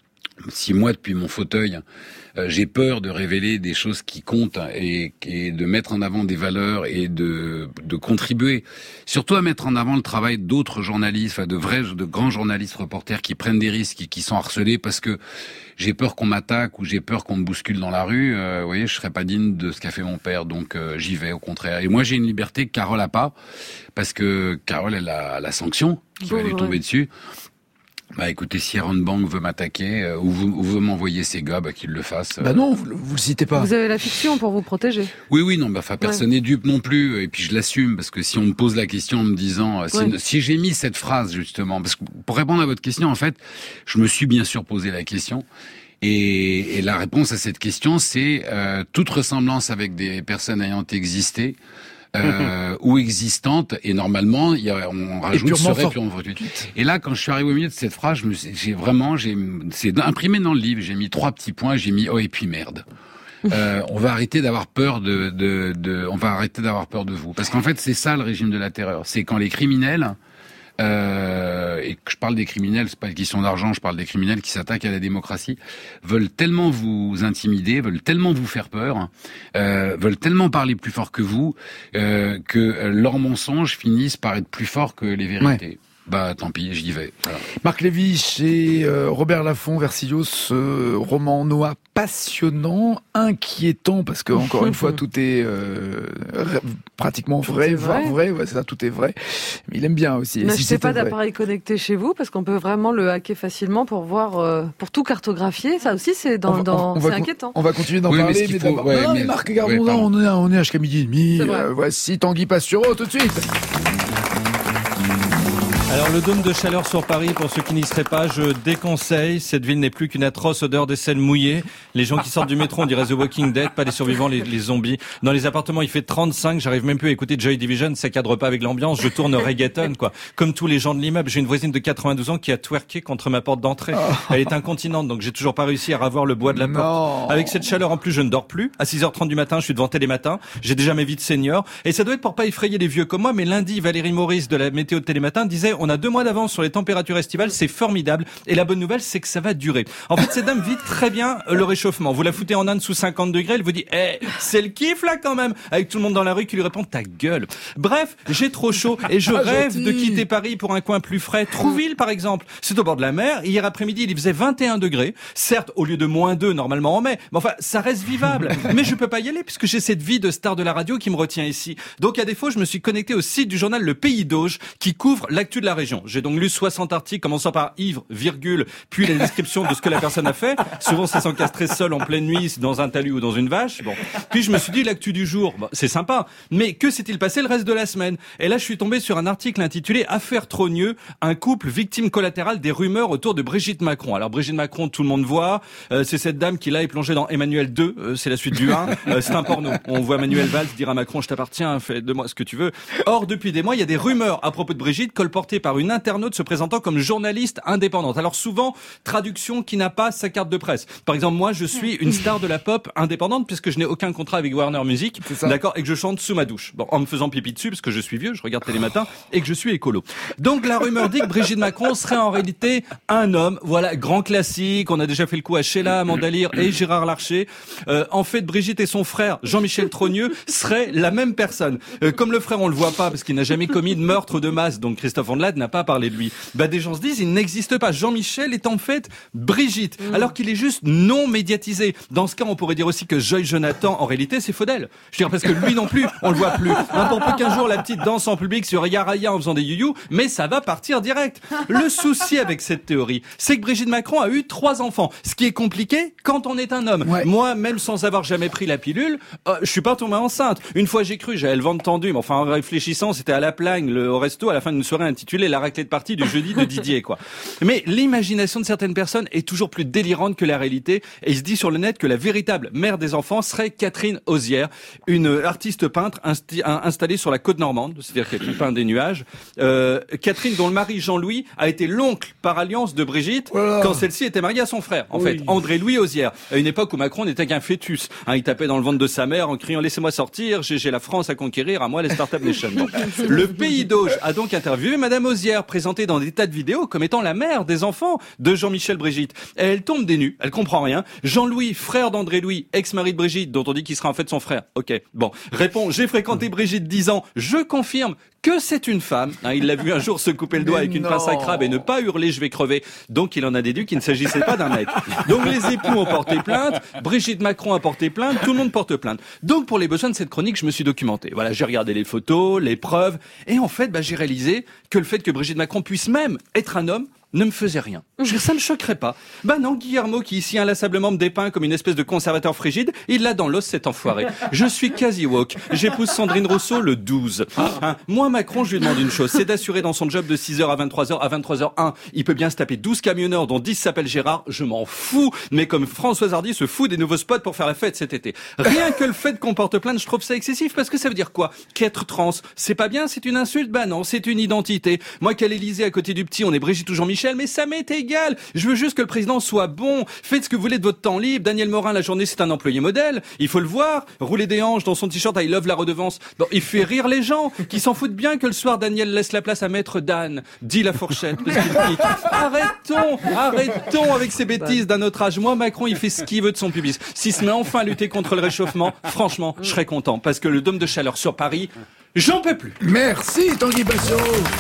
Si moi, depuis mon fauteuil, euh, j'ai peur de révéler des choses qui comptent et, et de mettre en avant des valeurs et de, de contribuer, surtout à mettre en avant le travail d'autres journalistes, enfin de vrais, de grands journalistes reporters qui prennent des risques et qui sont harcelés parce que j'ai peur qu'on m'attaque ou j'ai peur qu'on me bouscule dans la rue. Euh, vous voyez, je serais pas digne de ce qu'a fait mon père, donc euh, j'y vais au contraire. Et moi, j'ai une liberté que Carole a pas parce que Carole, elle a la sanction qui bon, va lui ouais. tomber dessus. Bah écoutez, si Aaron Bank veut m'attaquer euh, ou, ou veut m'envoyer ses gars, bah qu'il le fasse. Euh... Bah non, vous, vous le citez pas. Vous avez la fiction pour vous protéger. Oui, oui, non, bah enfin personne n'est ouais. dupe non plus. Et puis je l'assume parce que si on me pose la question en me disant, euh, si, ouais. si j'ai mis cette phrase justement, parce que pour répondre à votre question, en fait, je me suis bien sûr posé la question. Et, et la réponse à cette question, c'est euh, toute ressemblance avec des personnes ayant existé. Euh, ou existante, et normalement, il y a, on rajoute serait puis on fortuite. Et là, quand je suis arrivé au milieu de cette phrase, je me, j'ai vraiment, j'ai, c'est imprimé dans le livre, j'ai mis trois petits points, j'ai mis oh et puis merde. Euh, on va arrêter d'avoir peur de, de, de, on va arrêter d'avoir peur de vous, parce qu'en fait, c'est ça le régime de la terreur, c'est quand les criminels. Euh, et que je parle des criminels, c'est pas une question d'argent, je parle des criminels qui s'attaquent à la démocratie, veulent tellement vous intimider, veulent tellement vous faire peur, euh, veulent tellement parler plus fort que vous, euh, que leurs mensonges finissent par être plus forts que les vérités. Ouais. Bah tant pis, j'y vais. Voilà. Marc Lévy chez euh, Robert Laffont, Versillot, ce roman Noah passionnant, inquiétant parce que encore une fois tout est euh, pratiquement vrai, tout vrai, vrai, ouais, c'est ça, tout est vrai. Mais il aime bien aussi. N'achetez si pas d'appareil connecté chez vous parce qu'on peut vraiment le hacker facilement pour voir, euh, pour tout cartographier. Ça aussi c'est dans, on va, dans on, on c'est va, inquiétant. On va continuer d'en oui, parler, mais, mais faut, d'abord. ouais, non, mais, mais Marc, gardons-en, ouais, on est, on est jusqu'à midi et demi. Euh, voici Tanguy Pastureau tout de suite. Alors le dôme de chaleur sur Paris, pour ceux qui n'y seraient pas, je déconseille. Cette ville n'est plus qu'une atroce odeur d'aisselle mouillée. Les gens qui sortent du métro, on dirait The Walking Dead, pas les survivants, les, les zombies. Dans les appartements, il fait trente-cinq, j'arrive même plus à écouter Joy Division, ça cadre pas avec l'ambiance. Je tourne reggaeton, quoi. Comme tous les gens de l'immeuble. J'ai une voisine de quatre-vingt-douze ans qui a twerké contre ma porte d'entrée. Elle est incontinente, donc j'ai toujours pas réussi à ravoir le bois de la porte. Non. Avec cette chaleur, en plus, je ne dors plus. À six heures trente du matin, je suis devant Télématin. J'ai déjà mes vies de senior. Et ça doit être pour pas effrayer les vieux comme moi, mais lundi, Valérie Maurice de la météo de Télématin disait on a deux mois d'avance sur les températures estivales, c'est formidable. Et la bonne nouvelle, c'est que ça va durer. En fait, cette dame vit très bien le réchauffement. Vous la foutez en Inde sous cinquante degrés, elle vous dit, eh, c'est le kiff là quand même, avec tout le monde dans la rue qui lui répond, ta gueule. Bref, j'ai trop chaud et je rêve gentil. de quitter Paris pour un coin plus frais. Trouville, par exemple. C'est au bord de la mer. Hier après-midi, il faisait vingt et un degrés. Certes, au lieu de moins deux, normalement en mai. Mais enfin, ça reste vivable. Mais je peux pas y aller puisque j'ai cette vie de star de la radio qui me retient ici. Donc, à défaut, je me suis connecté au site du journal Le Pays d'Auge qui couvre l'actu de la région. J'ai donc lu soixante articles commençant par ivre, virgule, puis la description de ce que la personne a fait. Souvent, c'est s'encastrer seul en pleine nuit dans un talus ou dans une vache. Bon. Puis je me suis dit, l'actu du jour, bon, c'est sympa. Mais que s'est-il passé le reste de la semaine? Et là, je suis tombé sur un article intitulé Affaire Trogneux, un couple victime collatérale des rumeurs autour de Brigitte Macron. Alors, Brigitte Macron, tout le monde voit. Euh, c'est cette dame qui, là, est plongée dans Emmanuel deux. Euh, c'est la suite du un. Euh, c'est un porno. On voit Manuel Valls dire à Macron, je t'appartiens, fais de moi ce que tu veux. Or, depuis des mois, il y a des rumeurs à propos de Brigitte, colportées par une internaute se présentant comme journaliste indépendante. Alors, souvent, traduction qui n'a pas sa carte de presse. Par exemple, moi, je suis une star de la pop indépendante puisque je n'ai aucun contrat avec Warner Music, d'accord, et que je chante sous ma douche. Bon, en me faisant pipi dessus parce que je suis vieux, je regarde Télématin et que je suis écolo. Donc la rumeur dit que Brigitte Macron serait en réalité un homme, voilà, grand classique. On a déjà fait le coup à Sheila, Amanda Lear et Gérard Larcher. Euh, en fait, Brigitte et son frère Jean-Michel Trogneux seraient la même personne. Euh, comme le frère, on le voit pas parce qu'il n'a jamais commis de meurtre de masse, donc Christophe Ondelat n'a pas parlé de lui. Bah des gens se disent, il n'existe pas. Jean-Michel est en fait Brigitte, alors qu'il est juste non médiatisé. Dans ce cas, on pourrait dire aussi que Joy Jonathan, en réalité, c'est Faudel. Je veux dire, parce que lui non plus, on le voit plus. Un pour peu qu'un jour, la petite danse en public sur Yaraya en faisant des you-you, mais ça va partir direct. Le souci avec cette théorie, c'est que Brigitte Macron a eu trois enfants. Ce qui est compliqué quand on est un homme. Ouais. Moi, même sans avoir jamais pris la pilule, euh, je suis pas tombé enceinte. Une fois, j'ai cru, j'avais le ventre tendu, mais enfin, en réfléchissant, c'était à la Plagne, le, au resto, à la fin d'une soirée intitulée La raclée de partie du jeudi de Didier, quoi. Mais l'imagination de certaines personnes est toujours plus délirante que la réalité, et il se dit sur le net que la véritable mère des enfants serait Catherine Osière, une artiste peintre insti- installée sur la côte normande, c'est-à-dire qu'elle peint des nuages. Euh, Catherine, dont le mari Jean-Louis a été l'oncle par alliance de Brigitte voilà. quand celle-ci était mariée à son frère, en oui. fait, André-Louis Osière, à une époque où Macron n'était qu'un fœtus. Hein, il tapait dans le ventre de sa mère en criant « Laissez-moi sortir, j'ai, j'ai la France à conquérir, à moi les Startup Nation ». Bon. Le Pays d'Auge a donc interviewé Madame Osière, présentée dans des tas de vidéos comme étant la mère des enfants de Jean-Michel Brigitte. Et elle tombe des nues, elle comprend rien. Jean-Louis, frère d'André-Louis, ex-mari de Brigitte, dont on dit qu'il sera en fait son frère. Ok, bon. Répond, j'ai fréquenté Brigitte dix ans, je confirme que c'est une femme. Hein, il l'a vu un jour se couper le doigt Mais avec une non. pince à crabe et ne pas hurler « je vais crever ». Donc il en a déduit qu'il ne s'agissait pas d'un mec. Donc les époux ont porté plainte, Brigitte Macron a porté plainte, tout le monde porte plainte. Donc pour les besoins de cette chronique, je me suis documenté. Voilà, j'ai regardé les photos, les preuves, et en fait, bah, j'ai réalisé que le fait que Brigitte Macron puisse même être un homme ne me faisait rien. Je, ça me choquerait pas. Bah non, Guillermo, qui ici inlassablement me dépeint comme une espèce de conservateur frigide, il l'a dans l'os, cet enfoiré. Je suis quasi woke. J'épouse Sandrine Rousseau le douze. Hein, moi, Macron, je lui demande une chose, c'est d'assurer dans son job de six heures à vingt-trois heures, à vingt-trois heures un, il peut bien se taper douze camionneurs dont dix s'appellent Gérard, je m'en fous, mais comme Françoise Hardy se fout des nouveaux spots pour faire la fête cet été. Rien que le fait qu'on porte plainte, je trouve ça excessif, parce que ça veut dire quoi? Qu'être trans, c'est pas bien, c'est une insulte? Bah non, c'est une identité. Moi, qu'à l'Élysée, à côté du petit, on est Brigitte ou Jean-Michel, mais ça m'est égal. Je veux juste que le président soit bon. Faites ce que vous voulez de votre temps libre. Daniel Morin, la journée, c'est un employé modèle. Il faut le voir. Rouler des hanches dans son t-shirt I love la redevance. Bon, il fait rire les gens qui s'en foutent bien que le soir, Daniel laisse la place à Maître Dan. Dit la fourchette. Parce qu'il dit, arrêtons, arrêtons avec ces bêtises d'un autre âge. Moi, Macron, il fait ce qu'il veut de son pubis. S'il se met enfin à lutter contre le réchauffement, franchement, je serais content. Parce que le dôme de chaleur sur Paris, j'en peux plus. Merci, Tanguy Bassot.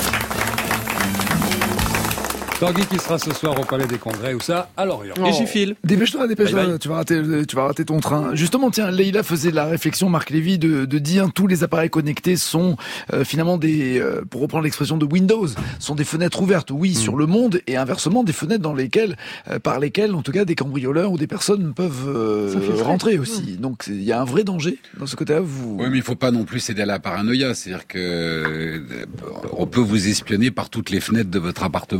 Tanguy qui sera ce soir au Palais des Congrès, ou ça, à Lorient. Oh. Et j'y file. Dépêche-toi, dépêche-toi, bye bye. tu vas rater, tu vas rater ton train. Justement, tiens, Leïla faisait la réflexion, Marc Lévy, de, de dire tous les appareils connectés sont euh, finalement des, euh, pour reprendre l'expression de Windows, sont des fenêtres ouvertes, oui, mmh. sur le monde, et inversement des fenêtres dans lesquelles, euh, par lesquelles, en tout cas, des cambrioleurs ou des personnes peuvent euh, rentrer aussi. Mmh. Donc, il y a un vrai danger dans ce côté-là. Vous... Oui, mais il faut pas non plus céder à la paranoïa, c'est-à-dire que euh, on peut vous espionner par toutes les fenêtres de votre appartement et oui,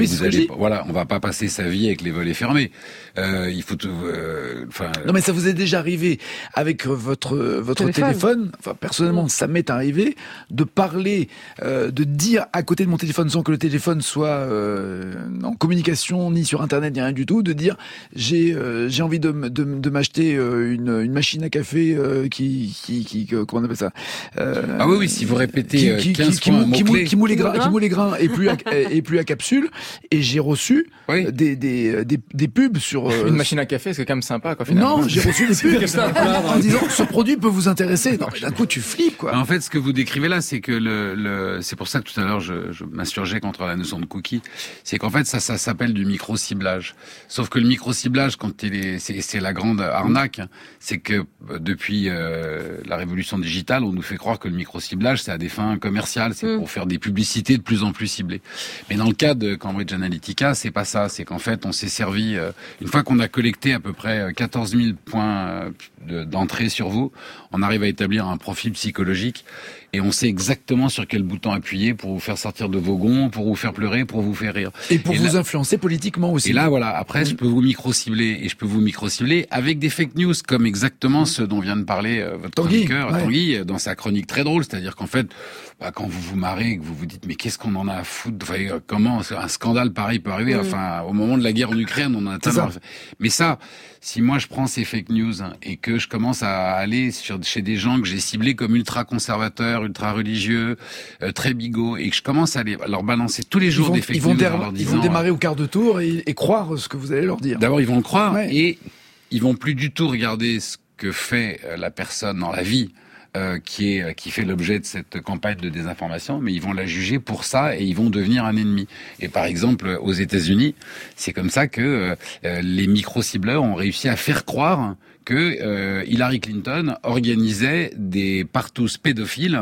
vous allez, voilà, on va pas passer sa vie avec les volets fermés. Euh, il faut, enfin. Euh, non, mais ça vous est déjà arrivé avec votre votre téléphone. téléphone enfin, personnellement, ça m'est arrivé de parler, euh, de dire à côté de mon téléphone sans que le téléphone soit euh, en communication ni sur Internet ni rien du tout, de dire j'ai euh, j'ai envie de de, de m'acheter euh, une une machine à café euh, qui qui qui comment on appelle ça euh, ah oui oui, si vous répétez qui, quinze qui, fois qui, qui, moule, qui moule les grains, qui moule les grains et plus à, et plus à capsule, et j'ai reçu oui. des, des des des pubs sur euh, une machine à café, c'est quand même sympa quoi finalement. Non, j'ai reçu des pubs en disant ce produit peut vous intéresser. Non, mais d'un coup tu flippes quoi. En fait, ce que vous décrivez là, c'est que le, le c'est pour ça que tout à l'heure je, je m'insurgeais contre la notion de cookie, c'est qu'en fait ça ça s'appelle du micro ciblage. Sauf que le micro ciblage, quand il est c'est c'est la grande arnaque, c'est que depuis euh, la révolution digitale, on nous fait croire que le micro ciblage c'est à des fins commerciales, c'est mm. pour faire des publicités de plus en plus ciblées. Mais dans le cas de Cambridge Analytica, c'est pas ça, c'est qu'en fait on s'est servi euh, une fois qu'on a collecté à peu près quatorze mille points de, d'entrée sur vous, on arrive à établir un profil psychologique et on sait exactement sur quel bouton appuyer pour vous faire sortir de vos gonds, pour vous faire pleurer, pour vous faire rire. Et pour et vous là, influencer politiquement aussi. Et là, voilà, après, je peux vous micro-cibler, et je peux vous micro-cibler avec des fake news, comme exactement ce dont vient de parler euh, votre Tanguy, chroniqueur, ouais. Tanguy, dans sa chronique très drôle, c'est-à-dire qu'en fait, bah, quand vous vous marrez, que vous vous dites, mais qu'est-ce qu'on en a à foutre, enfin, euh, comment un scandale pareil peut arriver, mmh. enfin, au moment de la guerre en Ukraine, on en a tellement... Mais ça, si moi je prends ces fake news hein, et que je commence à aller sur, chez des gens que j'ai ciblés comme ultra-conservateurs, ultra-religieux, euh, très bigots, et que je commence à les, leur balancer tous les jours vont, des fake ils vont news dér- en leur disant... Ils vont démarrer au quart de tour et, et croire ce que vous allez leur dire. D'abord, ils vont le croire ouais. et ils vont plus du tout regarder ce que fait la personne dans la vie. Euh, qui est qui fait l'objet de cette campagne de désinformation, mais ils vont la juger pour ça et ils vont devenir un ennemi. Et par exemple, aux États-Unis, c'est comme ça que euh, les micro-cibleurs ont réussi à faire croire que euh, Hillary Clinton organisait des partous pédophiles.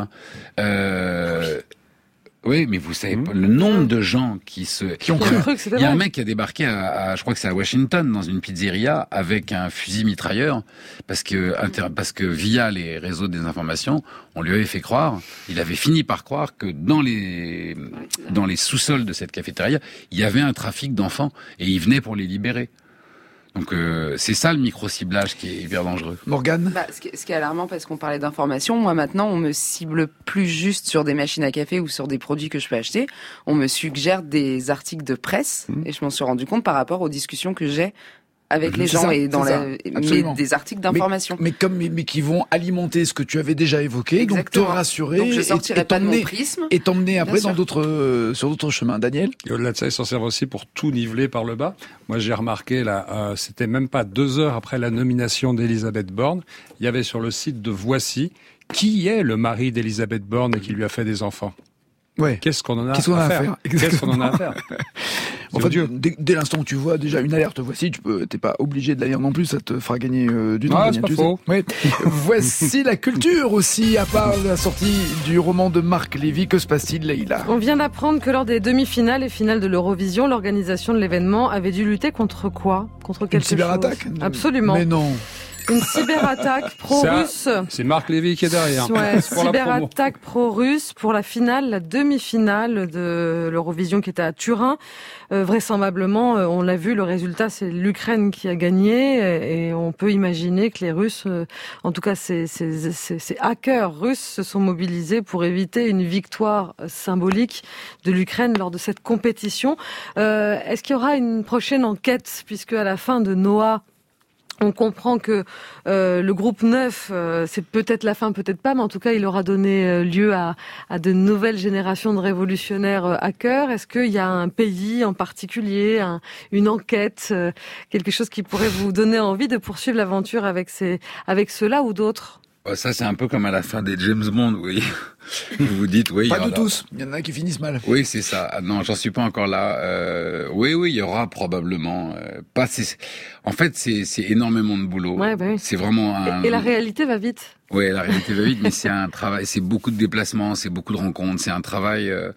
Euh, Oui, mais vous savez pas le nombre de gens qui se... Qui ont cru que c'était Il y a un mec qui a débarqué à, à, je crois que c'est à Washington, dans une pizzeria, avec un fusil mitrailleur, parce que, inter, parce que via les réseaux des informations, on lui avait fait croire, il avait fini par croire que dans les, dans les sous-sols de cette cafétéria, il y avait un trafic d'enfants, et il venait pour les libérer. Donc euh, c'est ça le micro-ciblage qui est hyper dangereux. Morgane bah, ce, qui, ce qui est alarmant, parce qu'on parlait d'information, moi maintenant on me cible plus juste sur des machines à café ou sur des produits que je peux acheter, on me suggère des articles de presse, mmh. et je m'en suis rendu compte par rapport aux discussions que j'ai avec les gens ça, et dans la, mais des articles d'information. Mais, mais comme mais, mais qui vont alimenter ce que tu avais déjà évoqué, exactement. Donc te rassurer donc je sortirai et, et pas de mon prisme et t'emmener après dans d'autres euh, sur d'autres chemins. Daniel. Et au-delà de ça, ils s'en servent aussi pour tout niveler par le bas. Moi, j'ai remarqué là, euh, c'était même pas deux heures après la nomination d'Elisabeth Borne, il y avait sur le site de Voici qui est le mari d'Elisabeth Borne et qui lui a fait des enfants. Ouais. Qu'est-ce qu'on en a, Qu'est-ce qu'on à, a faire, à faire Qu'est-ce qu'on en a à faire Enfin, dès, dès l'instant où tu vois déjà une alerte, voici, tu peux, t'es pas obligé de la lire non plus, ça te fera gagner euh, du temps. Ah, c'est pas faux. Oui. Voici la culture aussi, à part la sortie du roman de Marc Lévy, que se passe-t-il, Leïla ? On vient d'apprendre que lors des demi-finales et finales de l'Eurovision, l'organisation de l'événement avait dû lutter contre quoi ? Contre quelque chose ? Une cyberattaque ? Absolument. Mais non. Une cyberattaque pro-russe. C'est Marc Lévy qui est derrière. Ouais, cyberattaque pro-russe pour la finale, la demi-finale de l'Eurovision qui était à Turin. Euh, vraisemblablement, euh, on l'a vu, le résultat, c'est l'Ukraine qui a gagné. Et, et on peut imaginer que les Russes, euh, en tout cas ces, ces, ces, ces hackers russes, se sont mobilisés pour éviter une victoire symbolique de l'Ukraine lors de cette compétition. Euh, est-ce qu'il y aura une prochaine enquête, puisque à la fin de Noah, on comprend que euh, le groupe neuf, euh, c'est peut-être la fin, peut-être pas, mais en tout cas, il aura donné euh, lieu à, à de nouvelles générations de révolutionnaires euh, hackers. Est-ce qu'il y a un pays en particulier, un, une enquête, euh, quelque chose qui pourrait vous donner envie de poursuivre l'aventure avec ces, avec ceux-là ou d'autres ? Ça, c'est un peu comme à la fin des James Bond, vous voyez. Vous vous dites, oui. Pas de tous. Il y en a qui finissent mal. Oui, c'est ça. Ah, non, j'en suis pas encore là. Euh, oui, oui, il y aura probablement. Euh, pas. C'est, en fait, c'est, c'est énormément de boulot. Ouais, bah oui. C'est vraiment un. Et, et la réalité va vite. Oui, la réalité va vite, mais c'est un travail. C'est beaucoup de déplacements, c'est beaucoup de rencontres, c'est un travail. Euh,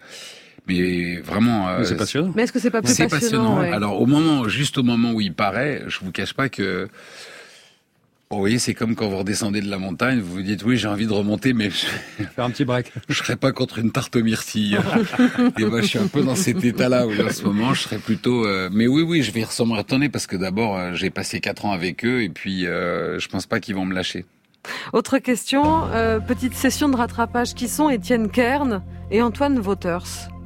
mais vraiment. Euh, mais c'est passionnant. Mais est-ce que c'est pas plus c'est passionnant, passionnant. Ouais. Alors, au moment, juste au moment où il paraît, je vous cache pas que. Oui, c'est comme quand vous redescendez de la montagne, vous vous dites oui, j'ai envie de remonter, mais je... faire un petit break. Je serais pas contre une tarte aux myrtilles. Et moi, je suis un peu dans cet état-là où en ce moment, je serais plutôt. Euh... Mais oui, oui, je vais y retourner parce que d'abord, euh, j'ai passé quatre ans avec eux et puis euh, je pense pas qu'ils vont me lâcher. Autre question, euh, petite session de rattrapage. Qui sont Étienne Kern et Antoine Wouters?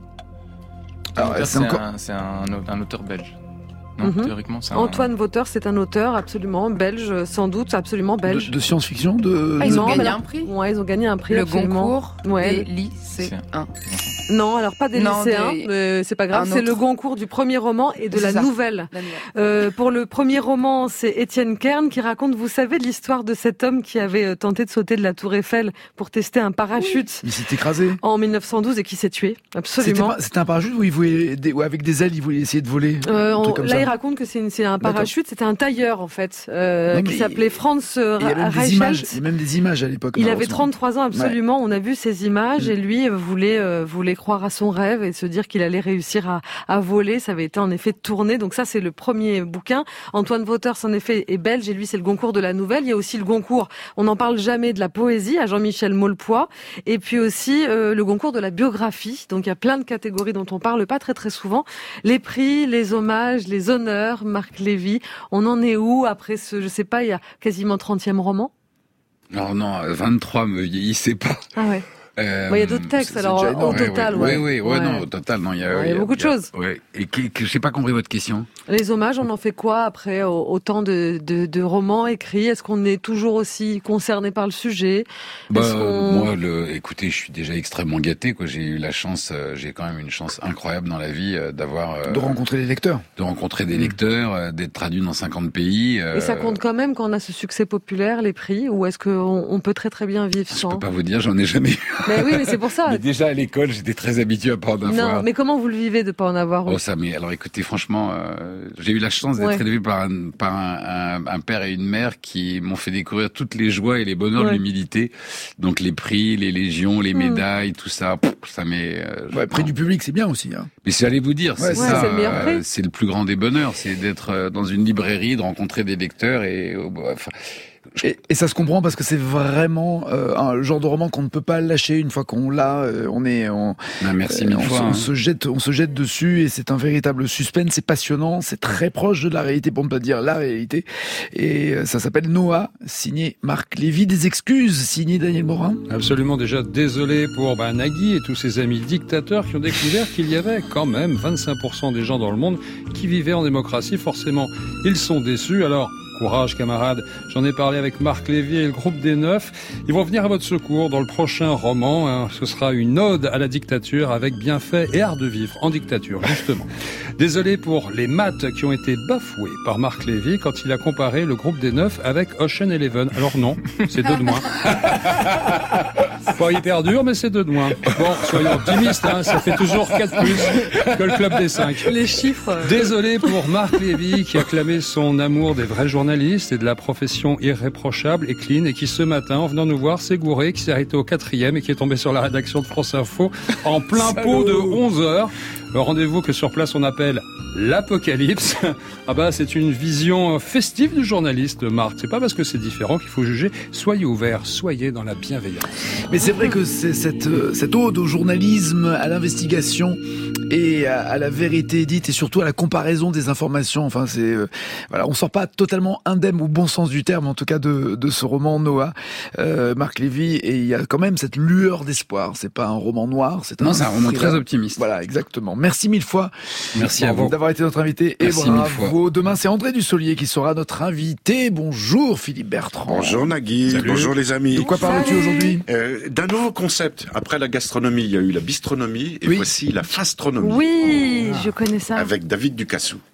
Alors, c'est, c'est, encore... un, c'est un, un auteur belge. Non, mm-hmm. théoriquement, c'est un... Antoine Wouters, c'est un auteur absolument belge, sans doute, absolument belge. De, de science-fiction, de. Ah, ils ont non, gagné alors, un prix. Ouais, ils ont gagné un prix. Le absolument. Goncourt ouais. des lycéens. Non, alors pas des non, lycéens, des... mais c'est pas grave. Un c'est autre. le Goncourt du premier roman et de c'est la ça. nouvelle. La nouvelle. Euh, pour le premier roman, c'est Étienne Kern qui raconte, vous savez, l'histoire de cet homme qui avait tenté de sauter de la Tour Eiffel pour tester un parachute. Oui. Il s'est écrasé. En mille neuf cent douze et qui s'est tué. Absolument. C'était, pas, c'était un parachute où il voulait, des, où avec des ailes, il voulait essayer de voler. Euh, on, là, ça. il raconte que c'est, une, c'est un parachute. D'accord. C'était un tailleur en fait, euh, non, qui s'appelait Franz Reichelt. Il y a même des images, il y a même des images à l'époque. Il avait trente-trois ans absolument. Ouais. On a vu ces images mmh. et lui voulait euh, voulait croire à son rêve et se dire qu'il allait réussir à, à voler. Ça avait été en effet tourné. Donc ça c'est le premier bouquin. Antoine Wouters en effet est belge et lui c'est le Goncourt de la nouvelle. Il y a aussi le Goncourt. On n'en parle jamais de la poésie à Jean-Michel Maulepoix et puis aussi euh, le Goncourt de la biographie. Donc il y a plein de catégories dont on parle pas très très souvent. Les prix, les hommages, les honneurs. Marc Lévy. On en est où après ce, je sais pas, il y a quasiment trentième roman? Alors non, vingt-trois me vieillissait pas. Ah ouais. Euh, bah, il y a d'autres textes, c'est, alors, c'est au ouais, total, ouais. ouais. Oui, oui, ouais, ouais, non, au total, non, il y a, ouais, il y a, y a beaucoup de choses. Ouais. Et que, que j'ai pas compris votre question. Les hommages, on en fait quoi après autant de, de, de romans écrits? Est-ce qu'on est toujours aussi concerné par le sujet? Bah, moi, le, écoutez, je suis déjà extrêmement gâté, quoi. J'ai eu la chance, euh, j'ai quand même une chance incroyable dans la vie euh, d'avoir euh, de rencontrer des lecteurs, de rencontrer des mmh. lecteurs, euh, d'être traduit dans cinquante pays. Euh... Et ça compte quand même quand on a ce succès populaire, les prix, ou est-ce qu'on on peut très très bien vivre sans? Je peux pas vous dire, j'en ai jamais eu. Mais oui, mais c'est pour ça. Mais déjà à l'école, j'étais très habitué à pas en avoir. Non, mais comment vous le vivez de pas en avoir? Oh ça, mais alors écoutez, franchement, euh, j'ai eu la chance d'être ouais. élevé par, un, par un, un, un père et une mère qui m'ont fait découvrir toutes les joies et les bonheurs ouais. de l'humilité. Donc les prix, les légions, les mmh. médailles, tout ça, pff, ça m'est. Euh, ouais, prix du public, c'est bien aussi. Hein. Mais c'est allez vous dire, ouais, c'est ouais, ça. C'est le meilleur prix. Euh, c'est le plus grand des bonheurs, c'est d'être dans une librairie, de rencontrer des lecteurs et. Euh, enfin, Et, et ça se comprend parce que c'est vraiment euh, un genre de roman qu'on ne peut pas lâcher une fois qu'on l'a. Euh, on est, on, ah, merci mille euh, on, fois. Se, hein. on se jette, on se jette dessus et c'est un véritable suspense. C'est passionnant, c'est très proche de la réalité pour ne pas dire la réalité. Et euh, ça s'appelle Noah, signé Marc Lévy. Des excuses, signé Daniel Morin. Absolument, déjà désolé pour bah, Nagui et tous ses amis dictateurs qui ont découvert qu'il y avait quand même vingt-cinq pour cent des gens dans le monde qui vivaient en démocratie. Forcément, ils sont déçus. Alors. Courage, camarades. J'en ai parlé avec Marc Lévy et le groupe des Neufs. Ils vont venir à votre secours dans le prochain roman. Hein. Ce sera une ode à la dictature avec bienfaits et art de vivre en dictature, justement. Désolé pour les maths qui ont été bafoués par Marc Lévy quand il a comparé le groupe des Neufs avec Ocean Eleven. Alors non, c'est deux de moins. Pas hyper dur, mais c'est deux de moins. Bon, soyons optimistes, hein, ça fait toujours quatre plus que le club des cinq. Les chiffres. Désolé pour Marc Lévy qui a clamé son amour des vrais journalistes et de la profession irréprochable et clean et qui ce matin, en venant nous voir, s'est gouré, qui s'est arrêté au quatrième et qui est tombé sur la rédaction de France Info en plein pot de onze heures. Le rendez-vous que sur place on appelle l'apocalypse. Ah bah c'est une vision festive du journaliste, Marc. C'est pas parce que c'est différent qu'il faut juger. Soyez ouverts, soyez dans la bienveillance. Mais c'est vrai que c'est cette, cette ode au journalisme, à l'investigation et à, à la vérité dite et surtout à la comparaison des informations. Enfin, c'est euh, voilà, on sort pas totalement indemne au bon sens du terme, en tout cas de, de ce roman Noah, euh, Marc Lévy. Et il y a quand même cette lueur d'espoir. C'est pas un roman noir, c'est un non, c'est un roman thriller. Très optimiste. Voilà, exactement. Merci mille fois. Merci à vous d'avoir été notre invité. Et Merci bravo. Demain, c'est André Dussolier qui sera notre invité. Bonjour Philippe Bertrand. Bonjour Nagui. Salut. Bonjour les amis. De quoi parles-tu aujourd'hui? euh, D'un nouveau concept. Après la gastronomie, il y a eu la bistronomie et oui. voici la fastronomie. Oui, ah. je connais ça. Avec David Ducassou.